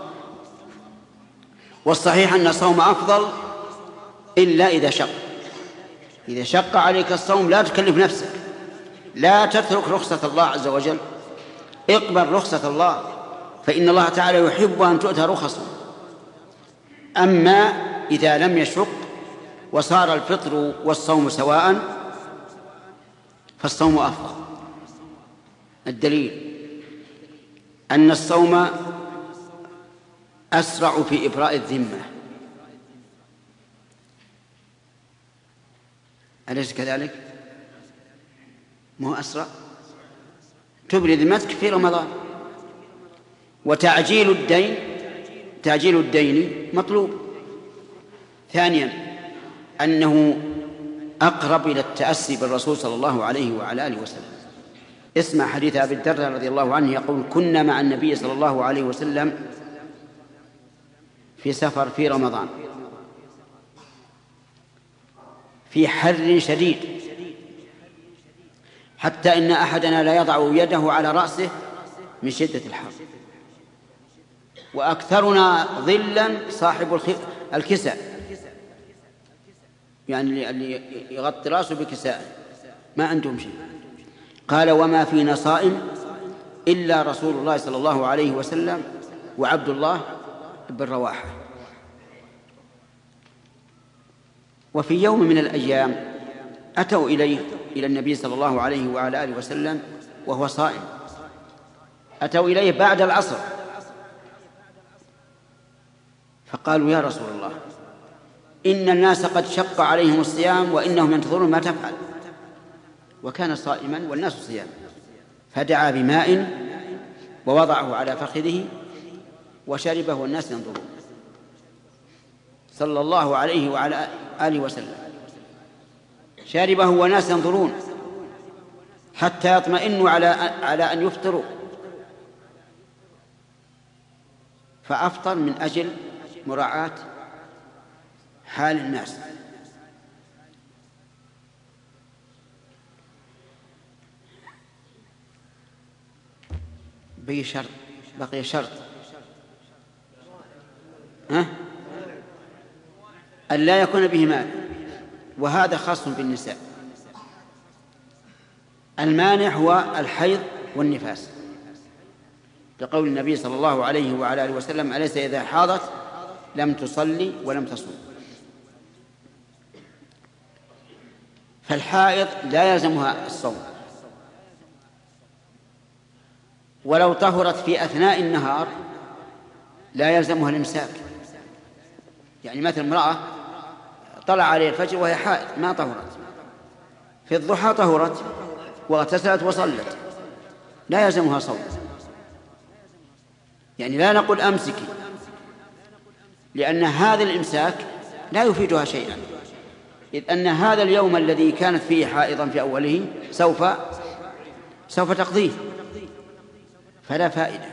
والصحيح أن الصوم أفضل إلا إذا شق. إذا شق عليك الصوم لا تكلف نفسك، لا تترك رخصة الله عز وجل، اقبل رخصة الله، فإن الله تعالى يحب أن تؤتى رخصه. أما إذا لم يشق وصار الفطر والصوم سواء فالصوم أفضل. الدليل أن الصوم أسرع في إبراء الذمة، أليس كذلك؟ ما هو أسرع؟ تبري ذمتك في رمضان. وتعجيل الدين مطلوب. ثانيا أنه أقرب إلى التأسي بالرسول صلى الله عليه وعلى آله وسلم. اسمع حديث أبي الدرداء رضي الله عنه يقول: كنا مع النبي صلى الله عليه وسلم في سفر في رمضان في حر شديد حتى إن أحدنا لا يضع يده على رأسه من شدة الحر، وأكثرنا ظلا صاحب الكساء، يعني اللي يغطي رأسه بكساء ما عندهم شيء. قال: وما فينا صائم إلا رسول الله صلى الله عليه وسلم وعبد الله بن رواحة. وفي يوم من الأيام أتوا إلى النبي صلى الله عليه وعلى آله وسلم وهو صائم. أتوا إليه بعد العصر فقالوا: يا رسول الله، إن الناس قد شق عليهم الصيام وإنهم ينتظرون ما تفعل. وكان صائما والناس صيام، فدعا بماء ووضعه على فخذه وشربه والناس ينظرون صلى الله عليه وعلى آله وسلم. شربه والناس ينظرون حتى يطمئنوا على أن يفطروا، فأفطر من أجل مراعاة حال الناس. بقي شرط أن لا يكون به مال، وهذا خاص بالنساء. المانع هو الحيض والنفاس، لقول النبي صلى الله عليه وعلى آله وسلم: أليس إذا حاضت لم تصلي ولم تصوم. فالحائض لا يلزمها الصوم، ولو طهرت في أثناء النهار لا يلزمها الإمساك. يعني مثل امرأة طلع عليه الفجر وهي حائض ما طهرت، في الضحى طهرت واغتسلت وصلت، لا يلزمها صوم. يعني لا نقول أمسكي، لأن هذا الإمساك لا يفيدها شيئا، إذ أن هذا اليوم الذي كانت فيه حائضا في أوله سوف تقضيه، فلا فائدة.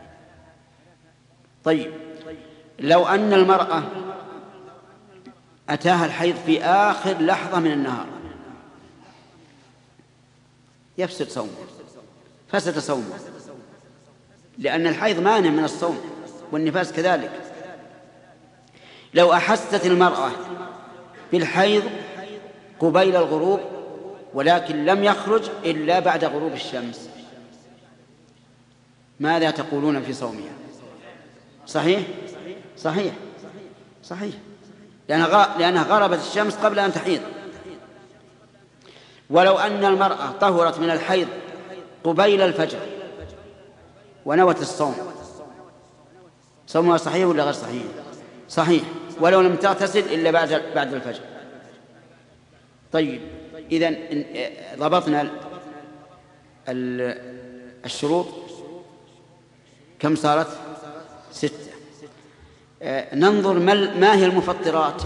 طيب، لو أن المرأة أتاها الحيض في آخر لحظة من النهار يفسد صومه، فسد صومه، لأن الحيض مانع من الصوم والنفاس كذلك. لو أحست المرأة بالحيض قبيل الغروب ولكن لم يخرج إلا بعد غروب الشمس، ماذا تقولون في صومها؟ صحيح؟ صحيح صحيح، لأنها غربت الشمس قبل أن تحيض. ولو أن المرأة طهرت من الحيض قبيل الفجر ونوت الصوم، صومها صحيح ولا غير صحيح؟ صحيح، ولو لم تغتسل إلا بعد الفجر. طيب، إذن ضبطنا الشروط كم صارت؟ 6. ننظر ما هي المفطرات،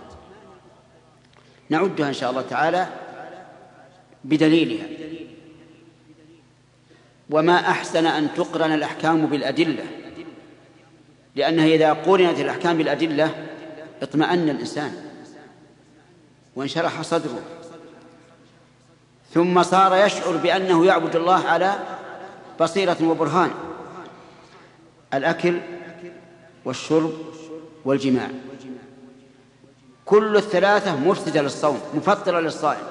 نعدها إن شاء الله تعالى بدليلها. وما أحسن أن تقرن الأحكام بالأدلة، لأنها إذا قرنت الأحكام بالأدلة اطمأن الإنسان وانشرح صدره، ثم صار يشعر بأنه يعبد الله على بصيرة وبرهان. الأكل والشرب والجماع كل الثلاثة مفسدة للصوم مفطرة للصائم.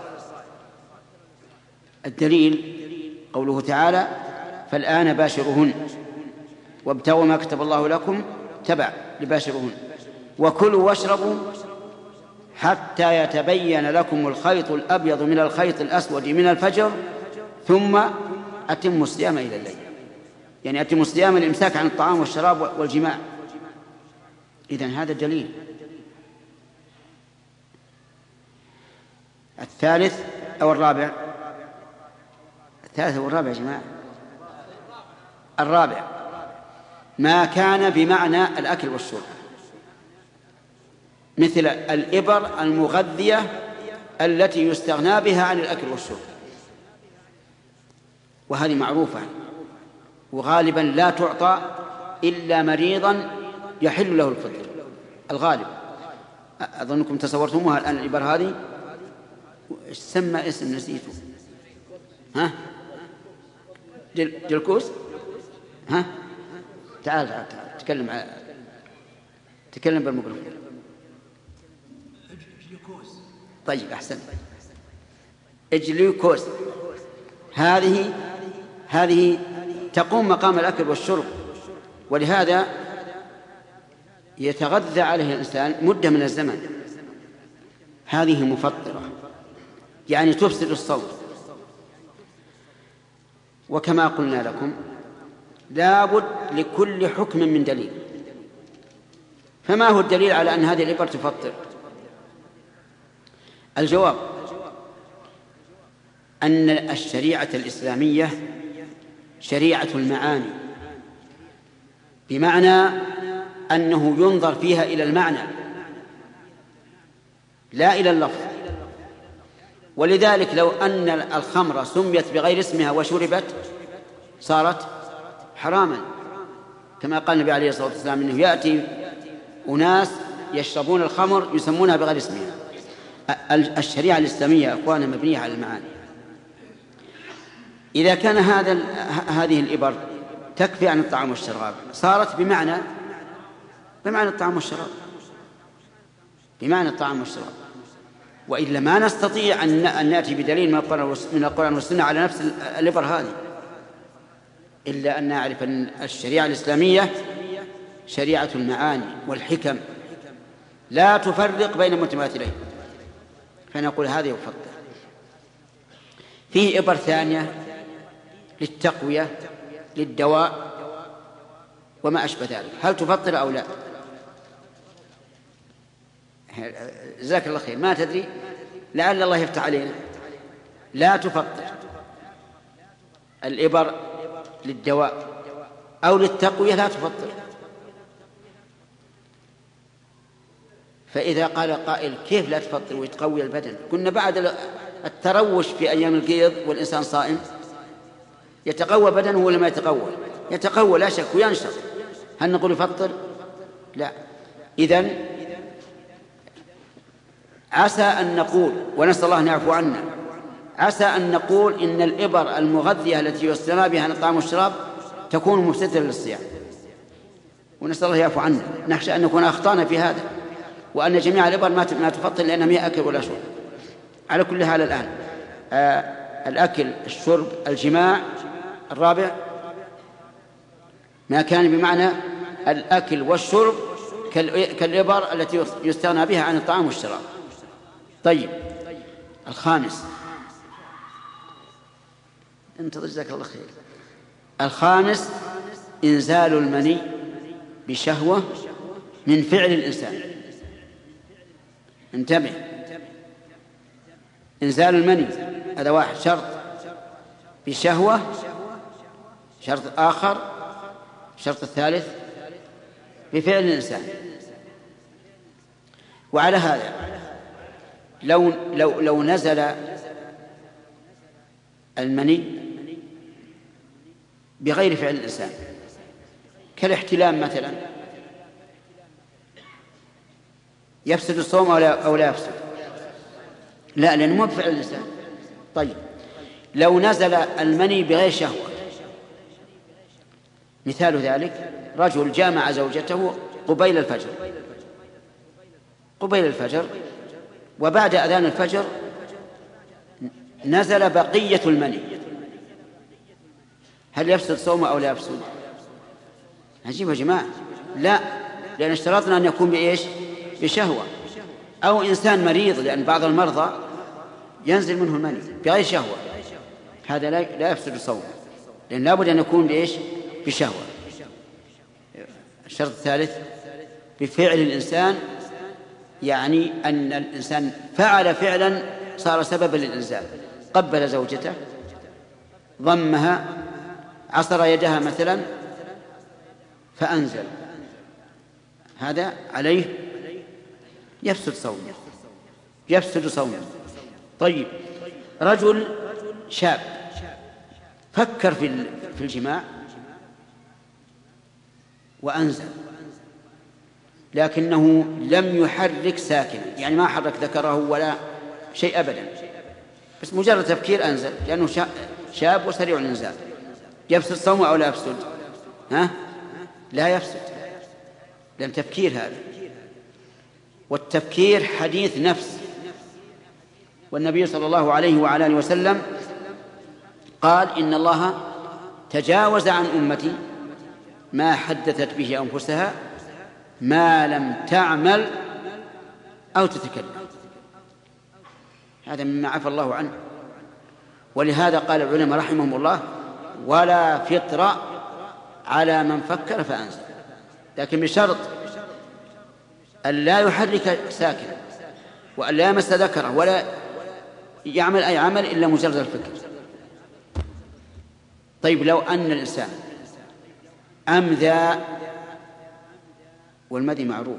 الدليل قوله تعالى: فالآن باشرهن وابتغوا ما كتب الله لكم تبع لباشرهن وكلوا واشربوا حتى يتبين لكم الخيط الأبيض من الخيط الأسود من الفجر ثم أتموا الصيام إلى الليل. يعني أتموا الصيام الإمساك عن الطعام والشراب والجماع. إذن هذا دليل. الثالث أو الرابع؟ الثالث والرابع يا جماعة. الرابع ما كان بمعنى الأكل والشرب، مثل الإبر المغذية التي يستغنى بها عن الأكل والشرب، وهذه معروفة وغالبا لا تعطى إلا مريضا يحل له الفطر، الغالب. أظنكم تصورتموها الآن. الإبر هذه سمى اسم نسيته، ها؟ جلكوس، ها؟ تعال تكلم بالميكروفون. طيب، أحسن. إجليكوس هذه تقوم مقام الأكل والشرب، ولهذا يتغذى عليه الإنسان مدة من الزمن. هذه مفطرة، يعني تفسد الصوم. وكما قلنا لكم لابد لكل حكم من دليل. فما هو الدليل على أن هذه الإبر تفطر؟ الجواب أن الشريعة الإسلامية شريعة المعاني، بمعنى أنه ينظر فيها إلى المعنى لا إلى اللفظ. ولذلك لو أن الخمر سميت بغير اسمها وشربت صارت حراما، كما قال النبي عليه الصلاة والسلام إنه يأتي أناس يشربون الخمر يسمونها بغير اسمها. الشريعة الإسلامية أخوانا مبنية على المعاني. إذا كان هذه الإبر تكفي عن الطعام والشراب صارت بمعنى الطعام والشراب، بمعنى الطعام والشراب. وإلا ما نستطيع أن نأتي بدليل من القرآن والسنة على نفس الإبر هذه، إلا أن نعرف أن الشريعة الإسلامية شريعة المعاني والحكم، لا تفرق بين المتماثلين، فنقول هذا يفضل. فيه إبر ثانية للتقوية للدواء وما أشبه ذلك، هل تفطر أو لا؟ جزاك الله خير، ما تدري، لعل الله يفتح علينا. لا تفطر. الإبر للدواء أو للتقوية لا تفطر. فإذا قال قائل كيف لا تفطر ويتقوي البدن؟ كنا بعد التروش في أيام القيض والإنسان صائم يتقوى بدنه ولا ما يتقوى؟ يتقوى لا شك وينشط. هل نقول يفطر؟ لا. إذن عسى أن نقول، ونسأل الله أن يعفو عنا، عسى أن نقول إن الإبر المغذية التي يستنى بها عن الطعام والشراب تكون مفسدة للصيام، ونسأل الله يعفو عنا. نخشى أن نكون أخطأنا في هذا، وأن جميع الإبر ما تفطر لأنها ما أكل ولا شرب. على كل حال الآن الأكل، الشرب، الجماع. الرابع ما كان بمعنى الأكل والشرب كالإبر التي يستغنى بها عن الطعام والشراب. طيب، الخامس، انتظر جزاك الله خير. الخامس إنزال المني بشهوة من فعل الإنسان. انتبه، إنزال المني هذا واحد شرط، بشهوة شرط آخر، الشرط الثالث بفعل الإنسان. وعلى هذا لو نزل المني بغير فعل الإنسان كالاحتلام مثلا، يفسد الصوم أو لا يفسد؟ لا، لأنه مو بفعل الإنسان. طيب، لو نزل المني بغير شهوة، مثال ذلك رجل جامع زوجته قبيل الفجر وبعد أذان الفجر نزل بقية المني، هل يفسد صومه أو لا يفسد؟ عجيب يا جماعة. لا، لأن اشترطنا أن يكون بإيش؟ بشهوة. أو إنسان مريض، لأن بعض المرضى ينزل منه المني بغير شهوة، هذا لا يفسد صومه، لأن لابد أن يكون بإيش؟ بشهوة. الشرط الثالث بفعل الإنسان، يعني أن الإنسان فعل فعلا صار سببا للإنزال، قبل زوجته، ضمها، عصر يدها مثلا فأنزل، هذا عليه يفسد صومه. طيب، رجل شاب فكر في الجماع وأنزل، لكنه لم يحرك ساكنا، يعني ما حرك ذكره ولا شيء أبدا، بس مجرد تفكير أنزل، لأنه شاب وسريع الإنزال. يفسد صومه أو لا يفسد؟ لا يفسد، لأن تفكير هذا، والتفكير حديث نفس. والنبي صلى الله عليه وعلى آله وسلم قال إن الله تجاوز عن أمتي ما حدثت به أنفسها ما لم تعمل أو تتكلم. هذا مما عفى الله عنه. ولهذا قال العلماء رحمهم الله: ولا فطر على من فكر فأنزل، لكن بشرط أن لا يحرك ساكنا، وأن لا يمس ذكره، ولا يعمل أي عمل إلا مجرد الفكر. طيب، لو أن الإنسان أمذى، والمذي معروف،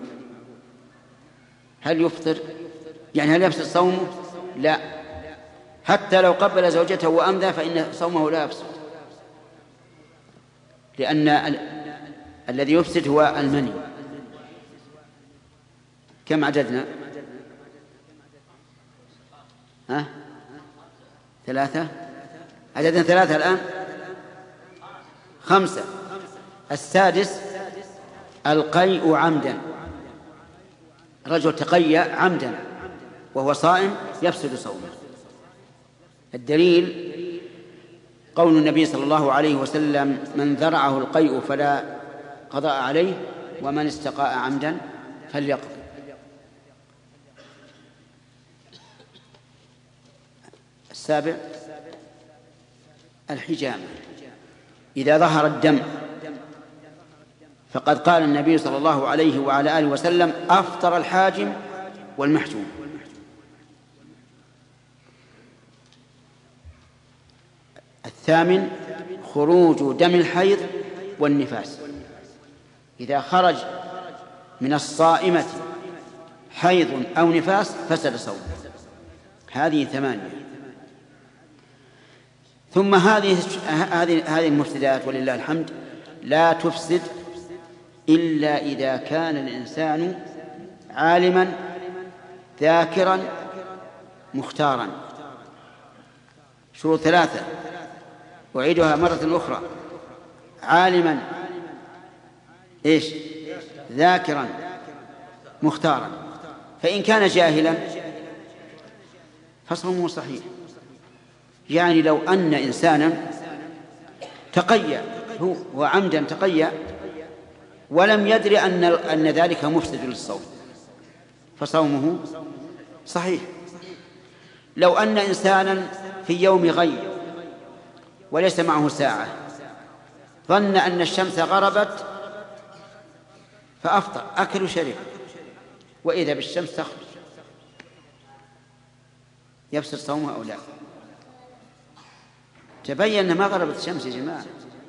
هل يفطر؟ يعني هل يفسد صومه؟ لا، حتى لو قبل زوجته وأمذى فإن صومه لا يفسد، لأن الذي يفسد هو المني. كم عددنا؟ 3. عددنا 3 الآن. 5. السادس القيء عمدا. رجل تقيأ عمدا وهو صائم يفسد صومه. الدليل قول النبي صلى الله عليه وسلم: من ذرعه القيء فلا قضاء عليه، ومن استقاء عمدا فليقضي. السابع الحجامة. إذا ظهر الدم فقد قال النبي صلى الله عليه وعلى آله وسلم: أفطر الحاجم والمحجوم. الثامن خروج دم الحيض والنفاس. إذا خرج من الصائمة حيض أو نفاس فسد صومه. هذه 8. ثم هذه المفسدات ولله الحمد لا تفسد إلا إذا كان الإنسان عالما ذاكرا مختارا. شروط 3 أعيدها مرة أخرى: عالما ذاكرا مختارا. فإن كان جاهلا فصومه صحيح. يعني لو أن إنسانا تقيأ هو عمدا تقيأ ولم يدري أن ذلك مفسد للصوم فصومه صحيح. لو أن إنسانا في يوم غيب وليس معه ساعة ظن أن الشمس غربت فأفطر، أكل وشرب، وإذا بالشمس تخرج، يفسد صومه أو لا؟ تبين أن ما غربت الشمس يا جماعة،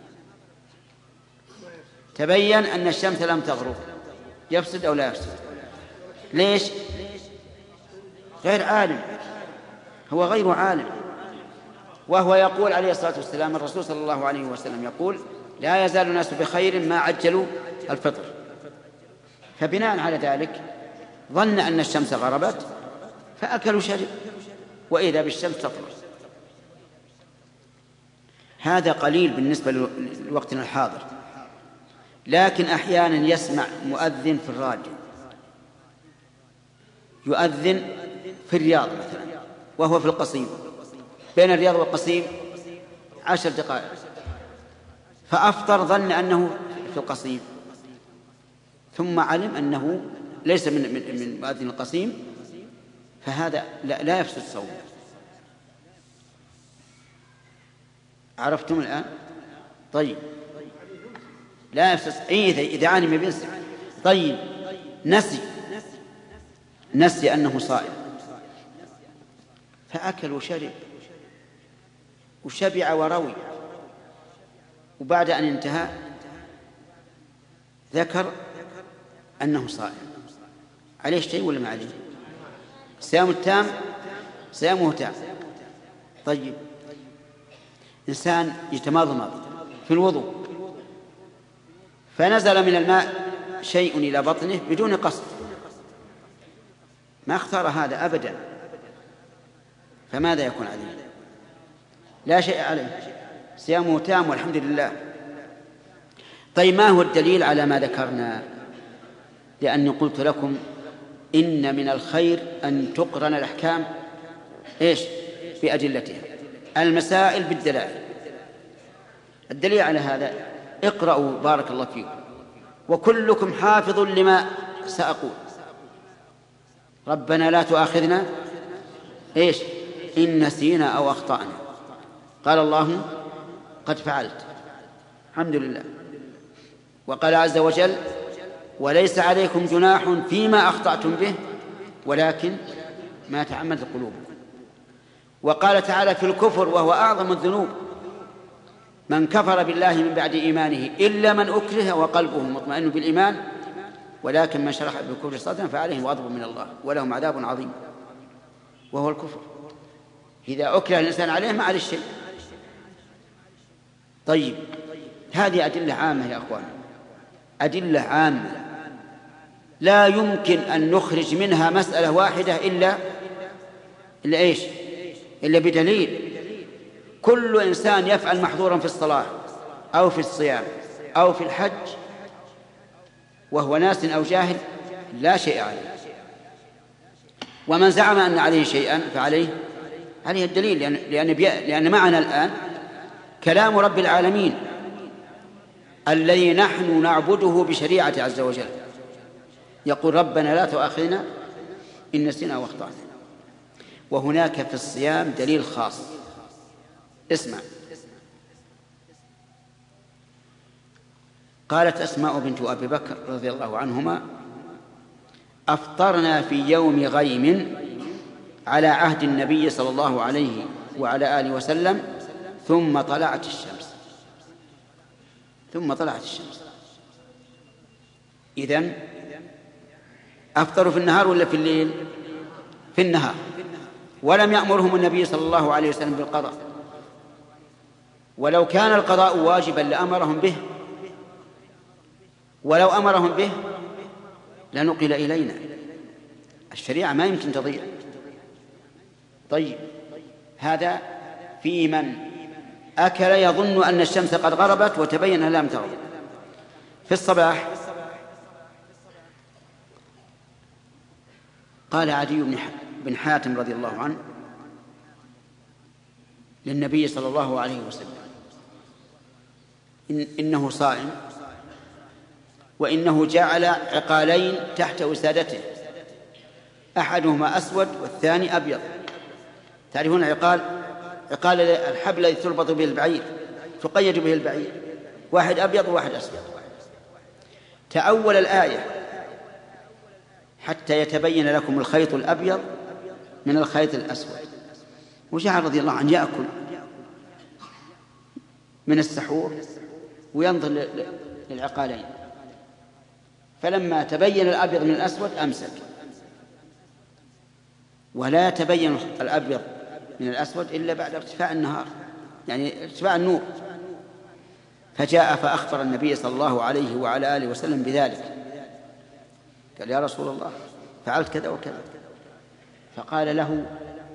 تبين أن الشمس لم تغرب، يفسد أو لا يفسد؟ ليش؟ غير عالم، هو غير عالم. وهو يقول عليه الصلاة والسلام، الرسول صلى الله عليه وسلم يقول: لا يزال الناس بخير ما عجلوا الفطر. فبناء على ذلك ظن أن الشمس غربت فأكل وشرب، وإذا بالشمس تطلع. هذا قليل بالنسبة لوقتنا الحاضر، لكن أحيانا يسمع مؤذن في الراديو يؤذن في الرياض مثلا وهو في القصيم، بين الرياض والقصيم 10 دقائق، فأفطر ظن أنه في القصيم، ثم علم أنه ليس من مؤذن القصيم، فهذا لا يفسد صوم. عرفتم الآن؟ طيب، لا يفسد إذا علم بنسي. طيب، نسي أنه صائم فأكل وشرب وشبع وروي، وبعد أن انتهى ذكر أنه صائم، عليه شيء ولا ما عليه؟ صيام التام صيامه تام. طيب، إنسان يتمضمض في الوضوء فنزل من الماء شيء إلى بطنه بدون قصد، ما اختار هذا أبدا، فماذا يكون عليه؟ لا شيء عليه، صيامه تام والحمد لله. طيب، ما هو الدليل على ما ذكرنا؟ لأني قلت لكم إن من الخير أن تقرن الأحكام بأدلتها، المسائل بالدلائل. الدليل على هذا اقرأوا بارك الله فيكم: وكلكم حافظ لما سأقول، ربنا لا تؤاخذنا إيش إن نسينا أو أخطأنا. قال الله: قد فعلت، الحمد لله. وقال عز وجل: وليس عليكم جناح فيما أخطأتم به ولكن ما تعمدت قلوبكم. وقال تعالى في الكفر وهو أعظم الذنوب: من كفر بالله من بعد إيمانه إلا من أكره وقلبه مطمئن بالإيمان ولكن من شرح بالكفر صدرا فعليهم غضب من الله ولهم عذاب عظيم. وهو الكفر، إذا أكره الإنسان عليه ما عليه شيء. طيب، هذه أدلة عامة يا أخوان، أدلة عامة لا يمكن أن نخرج منها مسألة واحدة إلا إيش؟ إلا بدليل. كل إنسان يفعل محظورا في الصلاة أو في الصيام أو في الحج وهو ناس أو جاهل لا شيء عليه، ومن زعم أن عليه شيئا فعليه الدليل، لأن معنا الآن كلام رب العالمين الذي نحن نعبده بشريعة عز وجل، يقول: ربنا لا تؤاخذنا إن نسينا واخطأنا. وهناك في الصيام دليل خاص، اسمع. قالت أسماء بنت أبي بكر رضي الله عنهما: أفطرنا في يوم غيم على عهد النبي صلى الله عليه وعلى آله وسلم ثم طلعت الشمس. إذن أفطروا في النهار ولا في الليل؟ في النهار. ولم يأمرهم النبي صلى الله عليه وسلم بالقضاء، ولو كان القضاء واجبا لأمرهم به، ولو أمرهم به لنقل إلينا. الشريعة ما يمكن تضيع. طيب، هذا في من أكل يظن أن الشمس قد غربت وتبين أنها لم تغرب. في الصباح قال عدي بن حاتم رضي الله عنه للنبي صلى الله عليه وسلم: إنه صائم، وإنه جعل عقالين تحت وسادته، أحدهما أسود والثاني أبيض. تعرفون العقال؟ عقال الحبل الذي تربط به البعير، تقيد به البعير، واحد أبيض وواحد أسود. تأول الآية: حتى يتبين لكم الخيط الأبيض من الخيط الأسود. وجعل رضي الله عنه يأكل من السحور وينظر للعقالين، فلما تبين الأبيض من الأسود أمسك، ولا يتبين الأبيض من الأسود إلا بعد ارتفاع النهار، يعني ارتفاع النور. فجاء فأخبر النبي صلى الله عليه وعلى آله وسلم بذلك، قال: يا رسول الله فعلت كذا وكذا. فقال له: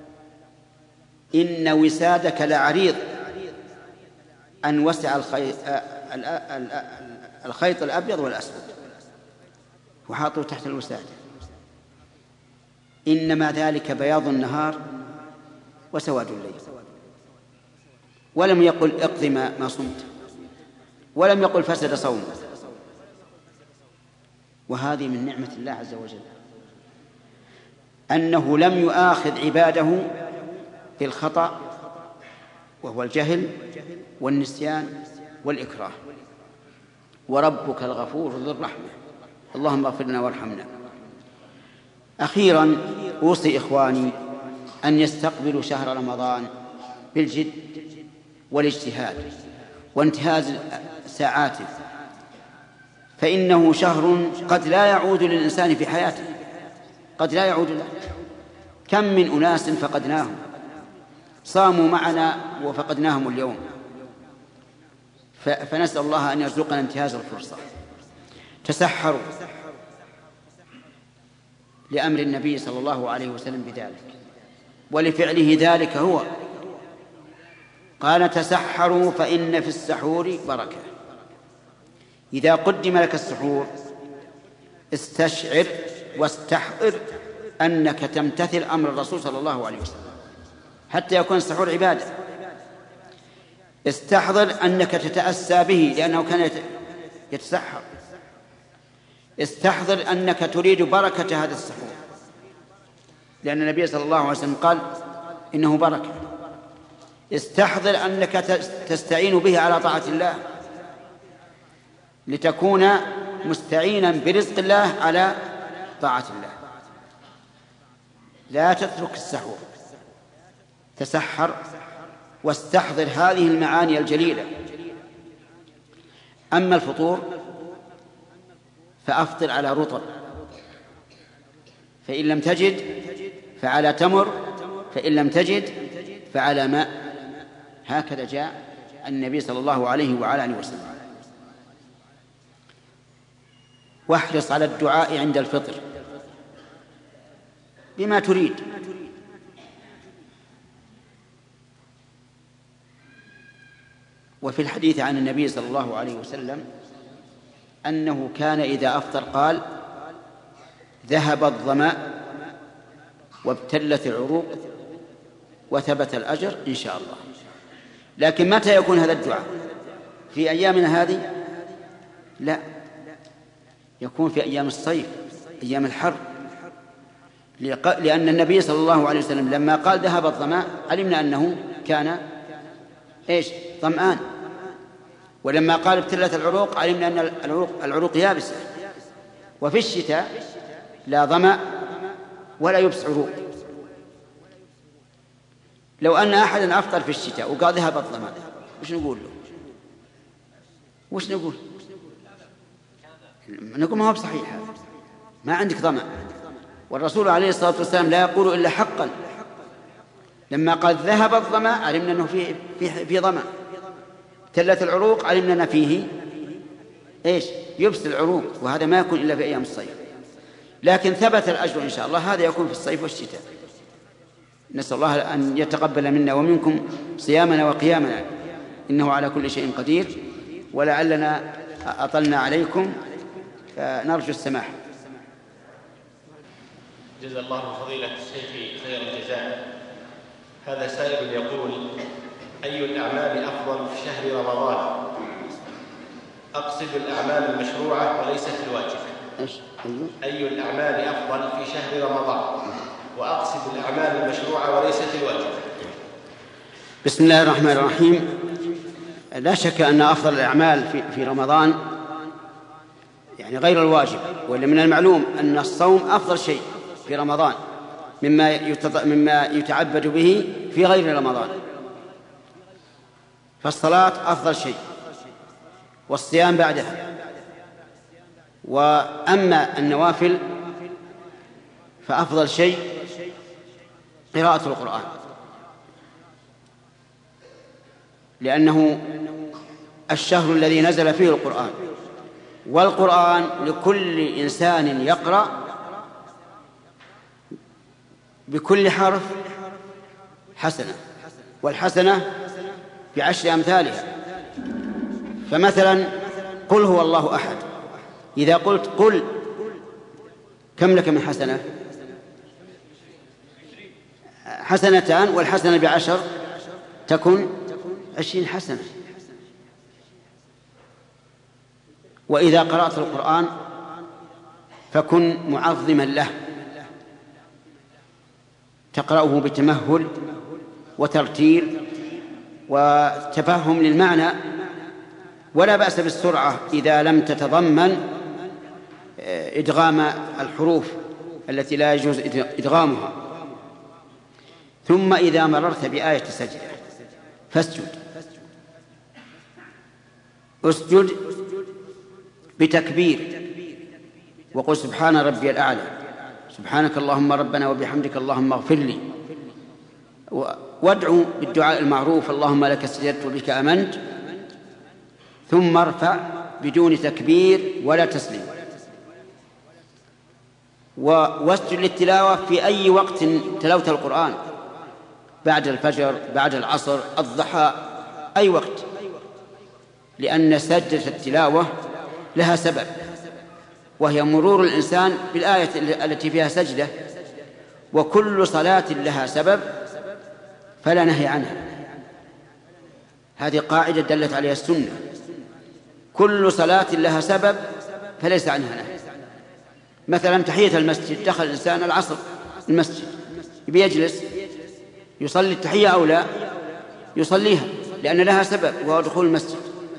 إن وسادك لعريض أن وسع الخيط الأبيض والأسود وحاطه تحت الوسادة، إنما ذلك بياض النهار وسواد الليل. ولم يقل اقض ما صمت، ولم يقل فسد صومك. وهذه من نعمة الله عز وجل، أنه لم يؤاخذ عباده بالخطأ وهو الجهل والنسيان والإكراه. وربك الغفور ذو الرحمة، اللهم اغفر لنا وارحمنا. أخيرا أوصي إخواني أن يستقبلوا شهر رمضان بالجد والاجتهاد وانتهاز ساعاته، فإنه شهر قد لا يعود للإنسان في حياته، قد لا يعود له. كم من أناس فقدناهم، صاموا معنا وفقدناهم اليوم. فنسأل الله أن يرزقنا انتهاز الفرصة. تسحروا لأمر النبي صلى الله عليه وسلم بذلك ولفعله ذلك هو. قال: تسحروا فإن في السحور بركة. إذا قدم لك السحور استشعر واستحضر أنك تمتثل أمر الرسول صلى الله عليه وسلم حتى يكون السحور عبادة. استحضر أنك تتأسى به لأنه كان يتسحر. استحضر أنك تريد بركة هذا السحور، لأن النبي صلى الله عليه وسلم قال إنه بركة. استحضر أنك تستعين به على طاعة الله لتكون مستعينا برزق الله على طاعة الله. لا تترك السحور، تسحر واستحضر هذه المعاني الجليلة. أما الفطور فأفطر على رطب، فإن لم تجد فعلى تمر، فإن لم تجد فعلى ماء. هكذا جاء النبي صلى الله عليه وعلى آله وسلم. واحرص على الدعاء عند الفطر بما تريد. وفي الحديث عن النبي صلى الله عليه وسلم أنه كان إذا أفطر قال: ذهب الظمأ وابتلت العروق وثبت الأجر إن شاء الله. لكن متى يكون هذا الدعاء؟ في أيامنا هذه؟ لا، يكون في أيام الصيف، أيام الحر، لأن النبي صلى الله عليه وسلم لما قال ذهب الظمأ علمنا أنه كان ظمآن، ولما قال ابتلت العروق علمنا أن العروق يابسة. وفي الشتاء لا ظمأ ولا يبس عروق. لو أن أحدا أفطر في الشتاء وقال ذهب الظمأ، وش نقول له؟ وش نقول؟ نقول ما هو بصحيح، ما عندك ظمأ. والرسول عليه الصلاة والسلام لا يقول إلا حقا. لما قال ذهب الظمأ علمنا أنه في ظمأ. تلت العروق علمنا أن فيه يبس العروق، وهذا ما يكون إلا في أيام الصيف. لكن ثبت الأجر إن شاء الله، هذا يكون في الصيف والشتاء. نسأل الله أن يتقبل منا ومنكم صيامنا وقيامنا، إنه على كل شيء قدير. ولعلنا أطلنا عليكم، فنرجو السماح. جزا الله فضيلة الشيخ خير الجزاء. هذا سائل يقول: أي الأعمال أفضل في شهر رمضان؟ أقصد الأعمال المشروعة وليست الواجبة. أي الأعمال أفضل في شهر رمضان؟ وأقصد الأعمال المشروعة وليست الواجبة. بسم الله الرحمن الرحيم. لا شك أن أفضل الأعمال في رمضان يعني غير الواجب، ولا من المعلوم أن الصوم أفضل شيء في رمضان مما يتعبد به في غير رمضان. فالصلاة أفضل شيء والصيام بعدها. وأما النوافل فأفضل شيء قراءة القرآن، لأنه الشهر الذي نزل فيه القرآن، والقرآن لكل إنسان يقرأ بكل حرف حسنة، والحسنة بعشر أمثالها. فمثلا قل هو الله أحد، إذا قلت قل كم لك من حسنة؟ حسنتان، والحسنة بعشر تكن 20 حسنة. وإذا قرأت القرآن فكن معظما له، تقرأه بتمهل وترتيل وتفهم للمعنى، ولا بأس بالسرعة إذا لم تتضمن إدغام الحروف التي لا يجوز إدغامها. ثم إذا مررت بآية سجدة اسجد بتكبير، وقل سبحان ربي الأعلى، سبحانك اللهم ربنا وبحمدك اللهم اغفر لي، وادعو بالدعاء المعروف اللهم لك سجدت وبك آمنت. ثم ارفع بدون تكبير ولا تسليم، واسجد للتلاوة في أي وقت تلوت القرآن، بعد الفجر، بعد العصر، الضحى، أي وقت، لأن سجدة التلاوة لها سبب، وهي مرور الإنسان بالآية التي فيها سجدة، وكل صلاة لها سبب فلا نهي عنها. هذه قاعدة دلت عليها السنة. كل صلاة لها سبب فليس عنها نهي. مثلا تحية المسجد، دخل الإنسان العصر المسجد بيجلس يصلي التحية أو لا يصليها لأن لها سبب وهو دخول المسجد.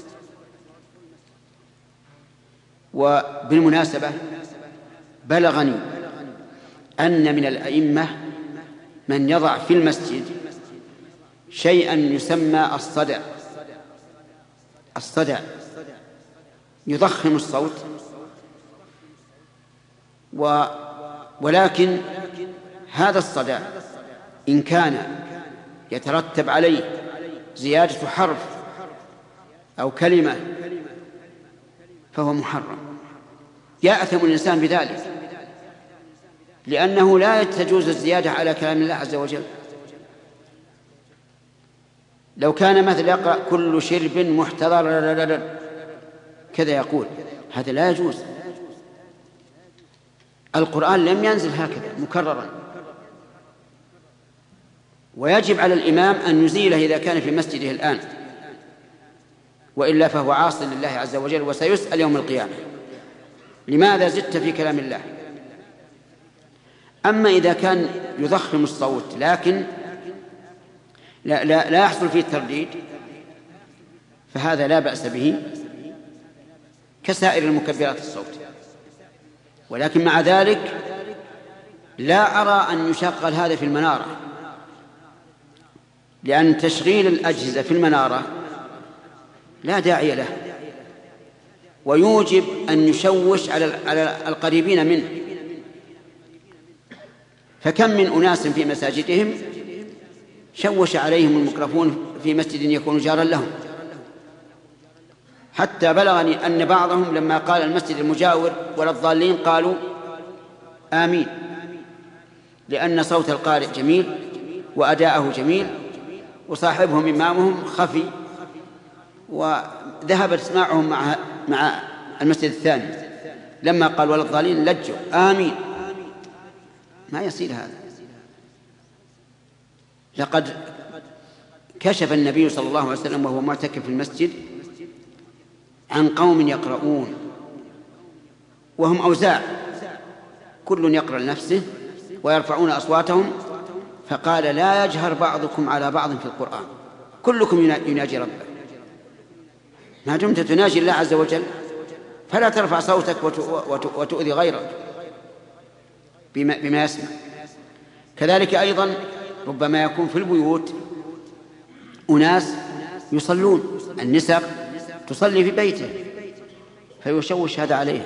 وبالمناسبة بلغني أن من الأئمة من يضع في المسجد شيئا يسمى الصدع يضخم الصوت، ولكن هذا الصدع إن كان يترتب عليه زيادة حرف أو كلمة فهو محرم، يأثم الإنسان بذلك، لأنه لا تجوز الزيادة على كلام الله عز وجل. لو كان مثل يقرأ كل شرب محتضر كذا يقول، هذا لا يجوز. القرآن لم ينزل هكذا مكررا، ويجب على الإمام أن يزيله إذا كان في مسجده الآن، وإلا فهو عاص لله عز وجل وسيسأل يوم القيامة لماذا زدت في كلام الله. أما إذا كان يضخم الصوت لكن لا يحصل فيه الترديد فهذا لا بأس به كسائر المكبرات الصوت. ولكن مع ذلك لا أرى أن يشغل هذا في المنارة، لأن تشغيل الأجهزة في المنارة لا داعي له، ويوجب أن يشوش على القريبين منه. فكم من أناس في مساجدهم شوش عليهم الميكروفون في مسجد يكون جارا لهم، حتى بلغني أن بعضهم لما قال المسجد المجاور ولا الضالين قالوا آمين، لأن صوت القارئ جميل وأداءه جميل وصاحبهم إمامهم خفي، وذهب اسماعهم مع المسجد الثاني لما قال ولا الضالين لجوا آمين. ما يصير هذا. لقد كشف النبي صلى الله عليه وسلم وهو معتكف في المسجد عن قوم يقرؤون وهم أوزاع كل يقرأ لنفسه ويرفعون أصواتهم، فقال لا يجهر بعضكم على بعض في القرآن، كلكم يناجي ربه. ما دمت تناجي الله عز وجل فلا ترفع صوتك وتؤذي غيرك بما يسمع. كذلك أيضا ربما يكون في البيوت أناس يصلون، النساء تصلي في بيته فيشوش هذا عليه.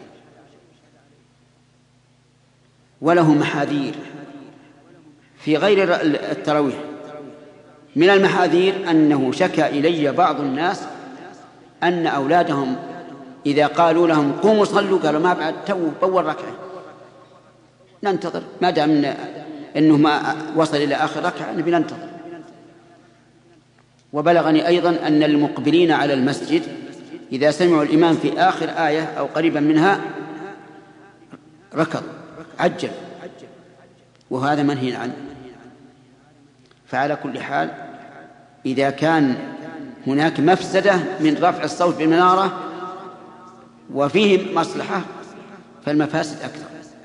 وله محاذير في غير التراويح. من المحاذير أنه شكى إلي بعض الناس أن أولادهم إذا قالوا لهم قوموا صلوا قالوا ما بعد تو بول ركعة، ننتظر ما دام أنه ما وصل إلى آخر ركعة نبي ننتظر. وبلغني أيضا أن المقبلين على المسجد إذا سمعوا الإمام في آخر آية أو قريبا منها ركض عجل، وهذا منهي عنه. فعلى كل حال إذا كان هناك مفسدة من رفع الصوت بالمنارة وفيه مصلحة فالمفاسد أكثر،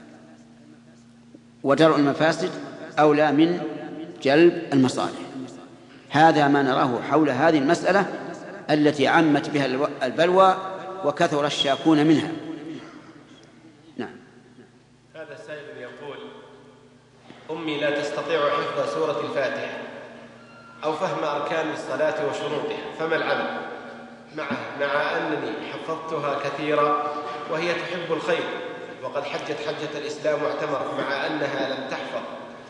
ودرء المفاسد أولى من جلب المصالح. هذا ما نراه حول هذه المسألة التي عمت بها البلوى وكثر الشاكون منها. نعم. هذا السائل يقول أمي لا تستطيع حفظ سورة الفاتحة أو فهم أركان الصلاة وشروطها، فما العمل مع أنني حفظتها كثيرا وهي تحب الخير وقد حجت حجة الإسلام واعتمرت، مع أنها لم تحفظ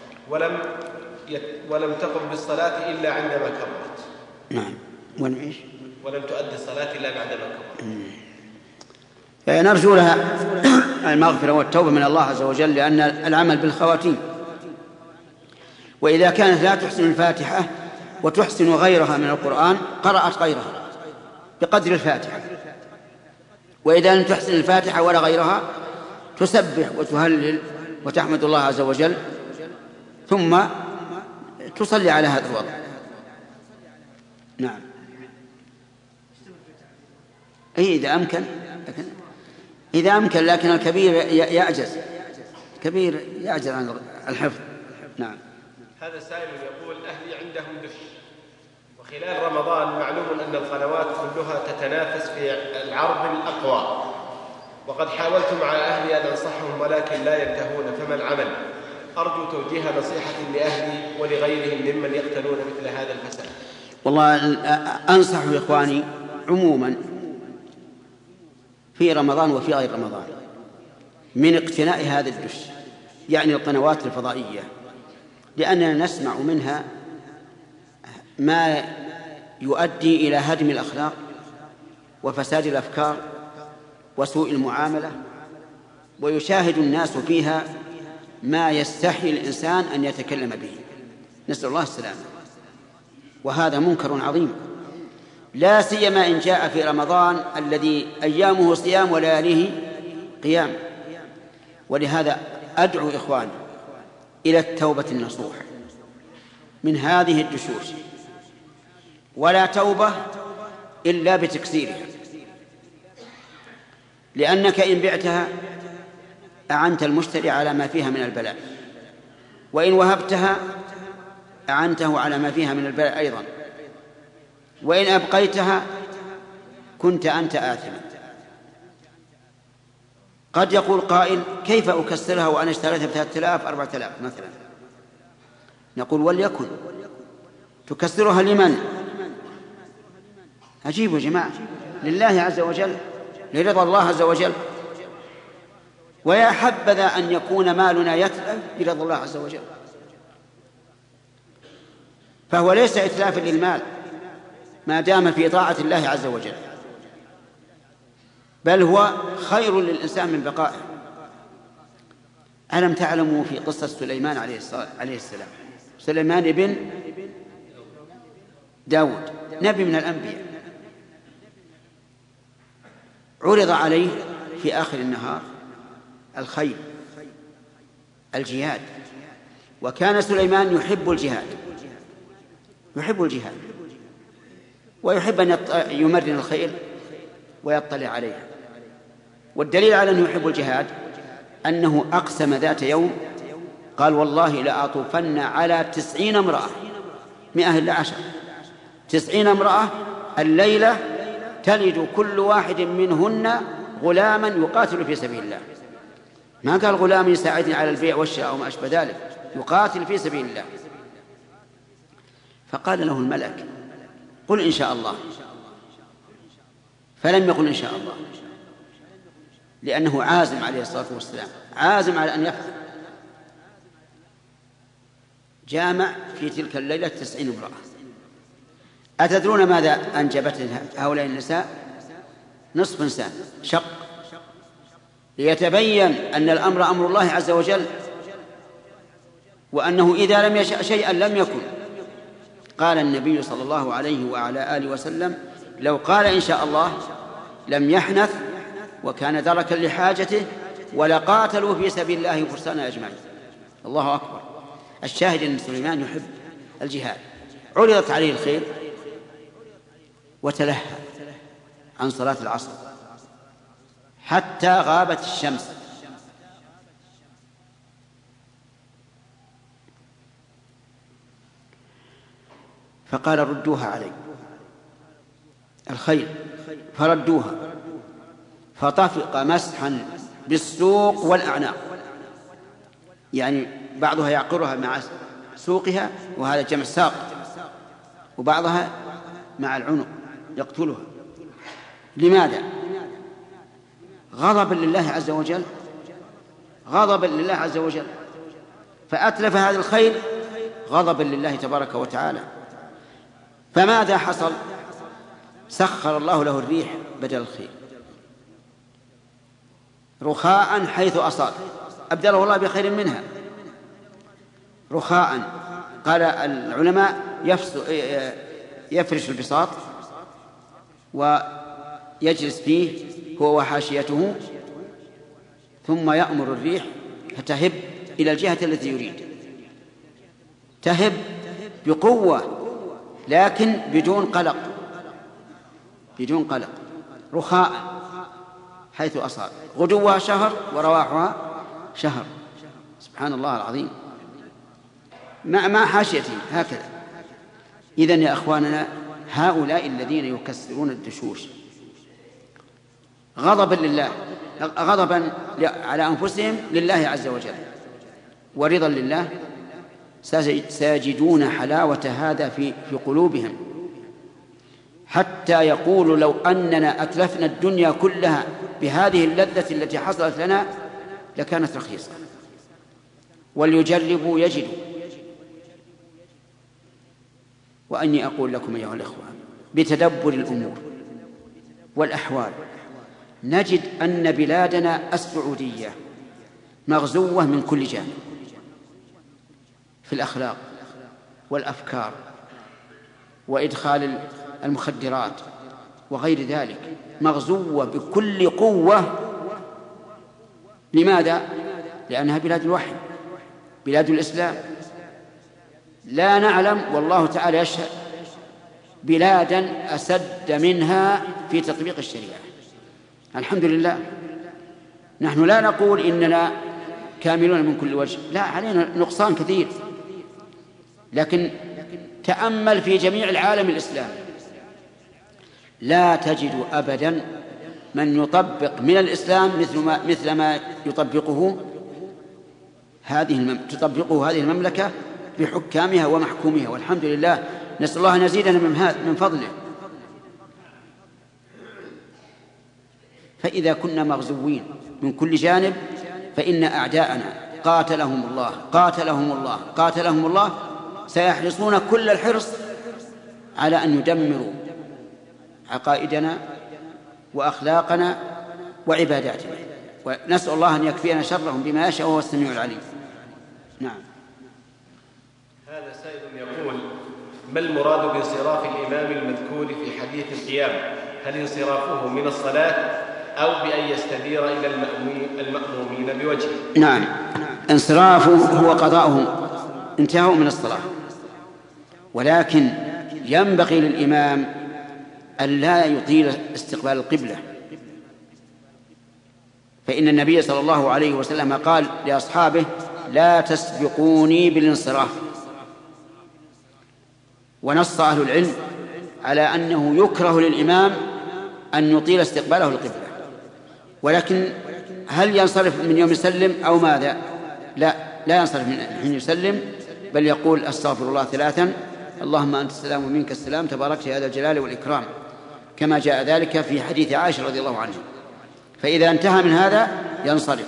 ولم تقم بالصلاة إلا عندما كبرت. نعم. ولم تؤدي الصلاة إلا بعدما كبرت. نرجو لها المغفرة والتوبة من الله عز وجل، لأن العمل بالخواتيم. وإذا كانت لا تحسن الفاتحة وتحسن غيرها من القرآن قرأت غيرها بقدر الفاتحة، وإذا لم تحسن الفاتحة ولا غيرها تسبح وتهلل وتحمد الله عز وجل ثم تصلي على هذا الوضع. نعم. أي إذا أمكن، لكن الكبير يعجز، الكبير يعجز عن الحفظ. نعم. هذا السائل يقول: أهلي عندهم دش، وخلال رمضان معلوم أن القنوات كلها تتنافس في العرض الأقوى، وقد حاولت مع أهلي أن أنصحهم ولكن لا ينتهون، فما العمل؟ أرجو توجيه نصيحة لأهلي ولغيرهم ممن يقتنون مثل هذا الفساد. والله أنصح إخواني عموما في رمضان وفي غير رمضان من اقتناء هذا الدش، يعني القنوات الفضائية، لأننا نسمع منها ما يؤدي إلى هدم الأخلاق وفساد الأفكار وسوء المعاملة، ويشاهد الناس فيها ما يستحي الإنسان أن يتكلم به، نسأل الله السلامة. وهذا منكر عظيم، لا سيما إن جاء في رمضان الذي أيامه صيام ولياليه قيام. ولهذا أدعو إخواني إلى التوبة النصوح من هذه الدشوش، ولا توبة إلا بتكسيرها، لأنك إن بعتها أعنت المشتري على ما فيها من البلاء، وإن وهبتها أعنته على ما فيها من البلاء أيضا، وإن أبقيتها كنت أنت آثما. قد يقول قائل: كيف أكسرها وأنا اشتريتها ب3000 4000 مثلا؟ نقول: وليكن، تكسرها لمن؟ أجيبوا يا جماعة، لله عز وجل، لرضا الله عز وجل. ويا حبذا أن يكون مالنا يتلف برضا الله عز وجل، فهو ليس إتلافا للمال ما دام في طاعة الله عز وجل، بل هو خير للإنسان من بقائه. ألم تعلموا في قصة سليمان عليه السلام، سليمان بن داود نبي من الأنبياء، عرض عليه في آخر النهار الخيل، الجهاد، وكان سليمان يحب الجهاد ويحب أن يمرن الخيل ويطلع عليها. والدليل على أنه يحب الجهاد أنه أقسم ذات يوم قال: والله لأطوفن على 90 امرأة، 100 إلا 10، 90 امرأة الليلة تلد كل واحد منهن غلاما يقاتل في سبيل الله. ما قال غلام يساعدني على البيع والشراء وما أشبه ذلك، يقاتل في سبيل الله. فقال له الملك: قل إن شاء الله. فلم يقل إن شاء الله، لأنه عازم عليه الصلاة والسلام، عازم على أن يفعل. جامع في تلك الليلة 90 امرأة. أتدرون ماذا أنجبت هؤلاء النساء؟ نصف إنسان شق، ليتبين أن الأمر أمر الله عز وجل، وأنه إذا لم يشأ شيئا لم يكن. قال النبي صلى الله عليه وعلى آله وسلم: لو قال إن شاء الله لم يحنث، وكان دركا لحاجته، ولقاتلوا في سبيل الله فرسانا أجمعين. الله أكبر. الشاهد أن سليمان يحب الجهاد. عرضت عليه الخيل وتلهى عن صلاة العصر حتى غابت الشمس، فقال: ردوها علي الخيل، فردوها، فطفق مسحا بالسوق والأعناق، يعني بعضها يعقرها مع سوقها، وهذا جمع ساق، وبعضها مع العنق يقتلها. لماذا؟ غضبا لله عز وجل، غضبا لله عز وجل، فأتلف هذا الخيل غضبا لله تبارك وتعالى. فماذا حصل؟ سخر الله له الريح بدل الخيل، رخاء حيث أصاب، أبدله الله بخير منها. رخاء، قال العلماء يفرش البساط ويجلس فيه هو وحاشيته، ثم يأمر الريح فتهب إلى الجهة التي يريد، تهب بقوة لكن بدون قلق، بدون قلق. رخاء حيث أصاب، غدوها شهر ورواحها شهر. سبحان الله العظيم، مع حاشيته هكذا. إذن يا أخواننا، هؤلاء الذين يكسرون الدشوش غضبا لله، غضبا على أنفسهم لله عز وجل، ورضا لله، سيجدون حلاوة هذا في قلوبهم، حتى يقولوا لو أننا أتلفنا الدنيا كلها بهذه اللذة التي حصلت لنا لكانت رخيصة. وليجربوا يجدوا. وأني أقول لكم أيها الأخوة، بتدبر الأمور والأحوال نجد أن بلادنا السعودية مغزوة من كل جانب، في الأخلاق والأفكار وإدخال المخدرات وغير ذلك، مغزوة بكل قوة. لماذا؟ لأنها بلاد الوحي، بلاد الإسلام. لا نعلم، والله تعالى يشهد، بلادا أسد منها في تطبيق الشريعة. الحمد لله. نحن لا نقول إننا كاملون من كل وجه، لا، علينا نقصان كثير، لكن تأمل في جميع العالم الإسلامي لا تجد أبدا من يطبق من الإسلام مثل ما تطبقه هذه المملكة بحكامها ومحكومها، والحمد لله. نسأل الله أن يزيدنا من فضله. فإذا كنا مغزوين من كل جانب فإن أعداءنا قاتلهم الله قاتلهم الله قاتلهم الله سيحرصون كل الحرص على أن يدمروا عقائدنا وأخلاقنا وعباداتنا، ونسأل الله أن يكفينا شرهم بما يشاء وهو السميع العليم. نعم. هذا سائل يقول: ما المراد بانصراف الإمام المذكور في حديث القيام؟ هل انصرافه من الصلاة أو بأن يستدير إلى المأمومين بوجهه؟ نعم، انصرافه هو قضاؤهم، انتهوا من الصلاة، ولكن ينبغي للإمام أن لا يطيل استقبال القبلة، فإن النبي صلى الله عليه وسلم قال لأصحابه: لا تسبقوني بالانصراف. ونص أهل العلم على أنه يكره للإمام أن يطيل استقباله القبلة، ولكن هل ينصرف من يوم يسلم أو ماذا؟ لا ينصرف من حين يسلم، بل يقول: أستغفر الله 3، اللهم أنت السلام ومنك السلام، تباركت يا ذا الجلال والإكرام، كما جاء ذلك في حديث عائشة رضي الله عنها. فإذا انتهى من هذا ينصرف.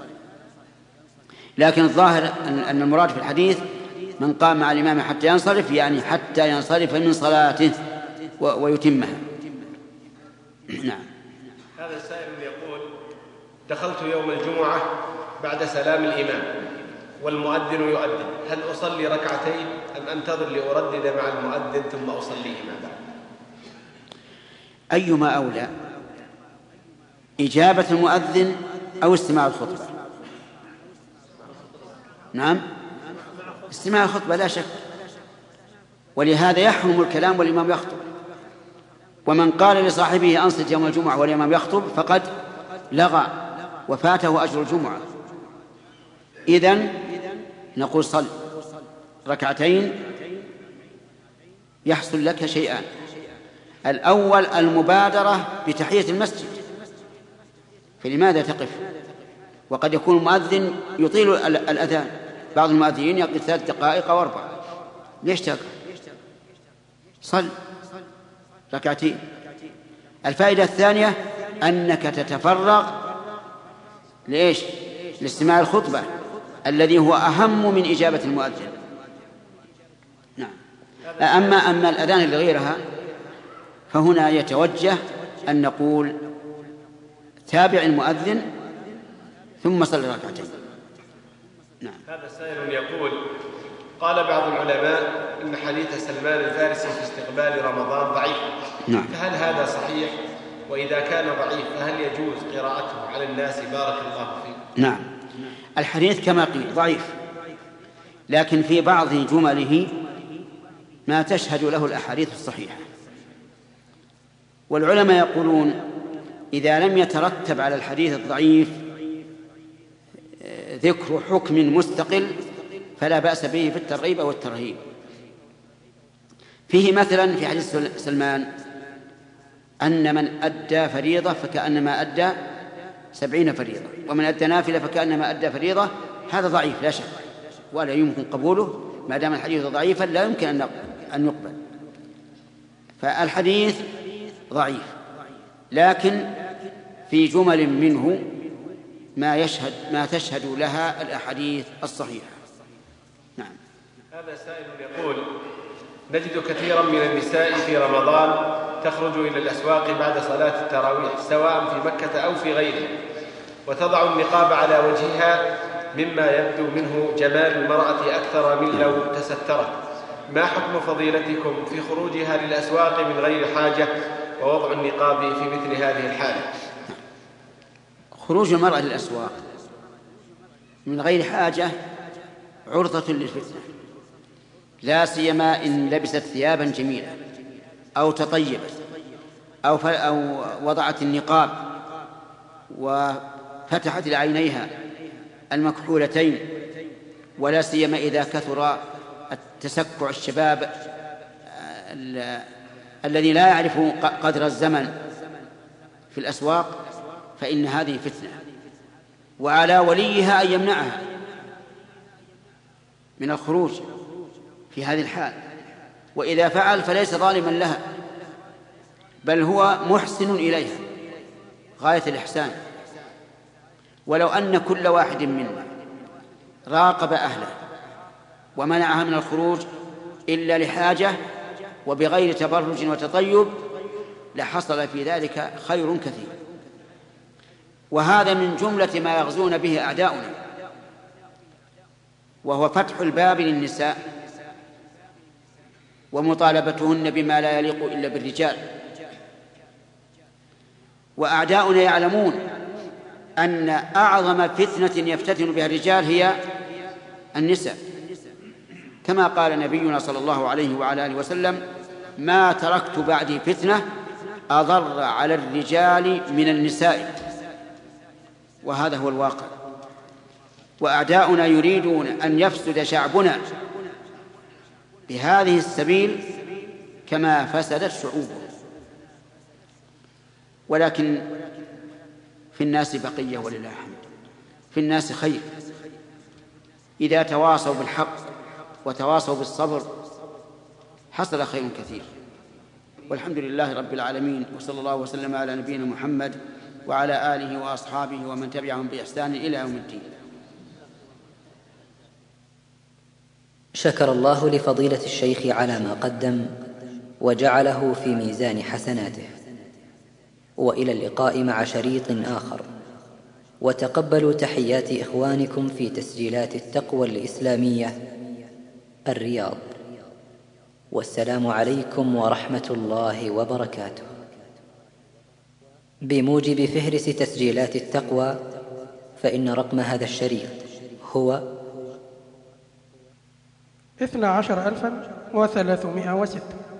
لكن الظاهر أن المراد في الحديث من قام مع الإمام حتى ينصرف، يعني حتى ينصرف من صلاته ويتمها. نعم. هذا السائل يقول: دخلت يوم الجمعة بعد سلام الإمام والمؤذن يؤذن، هل أصلي ركعتين أم أنتظر لأردد مع المؤذن ثم أصليهما بعد؟ أيما أولى، إجابة المؤذن أو استماع الخطبة؟ نعم، استماع الخطبة لا شك، ولهذا يحرم الكلام والإمام يخطب. ومن قال لصاحبه أنصت يوم الجمعة والإمام يخطب فقد لغى وفاته أجر الجمعة. إذن نقول: صل ركعتين يحصل لك شيئان: الأول المبادرة بتحية المسجد، فلماذا تقف؟ وقد يكون المؤذن يطيل الأذان، بعض المؤذنين يقف 3 دقائق أو 4، ليش تقف؟ صل ركعتين. الفائدة الثانية أنك تتفرغ لإيش؟ لاستماع الخطبة الذي هو أهم من إجابة المؤذن. نعم. أما الأذان اللي غيرها فهنا يتوجه أن نقول: تابع المؤذن ثم صل ركعتين. نعم. هذا سائل يقول: قال بعض العلماء إن حديث سلمان الفارسي في استقبال رمضان ضعيف، نعم. فهل هذا صحيح؟ وإذا كان ضعيف فهل يجوز قراءته على الناس بارك الله فيك؟ نعم، الحديث كما قيل ضعيف، لكن في بعض جمله ما تشهد له الأحاديث الصحيحة. والعلماء يقولون إذا لم يترتب على الحديث الضعيف ذكر حكم مستقل فلا بأس به في الترغيب أو الترهيب. فيه مثلا في حديث سلمان أن من أدى فريضة فكأنما أدى 70 فريضة، ومن أدى نافلة فكأنما أدى فريضة. هذا ضعيف لا شك، ولا يمكن قبوله ما دام الحديث ضعيفا، لا يمكن أن يقبل. فالحديث ضعيف، لكن في جمل منه ما تشهد لها الأحاديث الصحيحة. نعم. هذا سائل يقول: نجد كثيرا من النساء في رمضان تخرج إلى الأسواق بعد صلاة التراويح سواء في مكة أو في غيره، وتضع النقاب على وجهها مما يبدو منه جمال المرأة أكثر من لو تسترت. ما حكم فضيلتكم في خروجها للأسواق من غير حاجة ووضع النقاب في مثل هذه الحالة؟ خروج المرأة للأسواق من غير حاجة عرضة للفتنة، لا سيما إن لبست ثيابا جميلة أو تطيبت أو وضعت النقاب وفتحت لعينيها المكحولتين، ولا سيما إذا كثر التسكع الشباب الذي لا يعرف قدر الزمن في الأسواق، فإن هذه فتنة، وعلى وليها أن يمنعها من الخروج في هذه الحال. وإذا فعل فليس ظالما لها، بل هو محسن إليها غاية الإحسان. ولو أن كل واحد منا راقب أهله ومنعها من الخروج إلا لحاجة وبغير تبرج وتطيب لحصل في ذلك خير كثير. وهذا من جملة ما يغزون به أعداؤنا، وهو فتح الباب للنساء ومطالبتهن بما لا يليق إلا بالرجال. وأعداؤنا يعلمون أن أعظم فتنة يفتتن بها الرجال هي النساء، كما قال نبينا صلى الله عليه وعلى آله وسلم: ما تركت بعدي فتنة أضر على الرجال من النساء. وهذا هو الواقع. وأعداؤنا يريدون أن يفسد شعبنا بهذه السبيل كما فسدت شعوبه. ولكن في الناس بقية ولله الحمد، في الناس خير إذا تواصوا بالحق وتواصوا بالصبر حصل خير كثير. والحمد لله رب العالمين، وصلى الله وسلم على نبينا محمد وعلى آله وأصحابه ومن تبعهم بإحسان إلى يوم الدين. شكر الله لفضيلة الشيخ على ما قدم وجعله في ميزان حسناته. وإلى اللقاء مع شريط آخر، وتقبلوا تحيات إخوانكم في تسجيلات التقوى الإسلامية الرياض. والسلام عليكم ورحمة الله وبركاته. بموجب فهرس تسجيلات التقوى، فإن رقم هذا الشريط هو 12,306.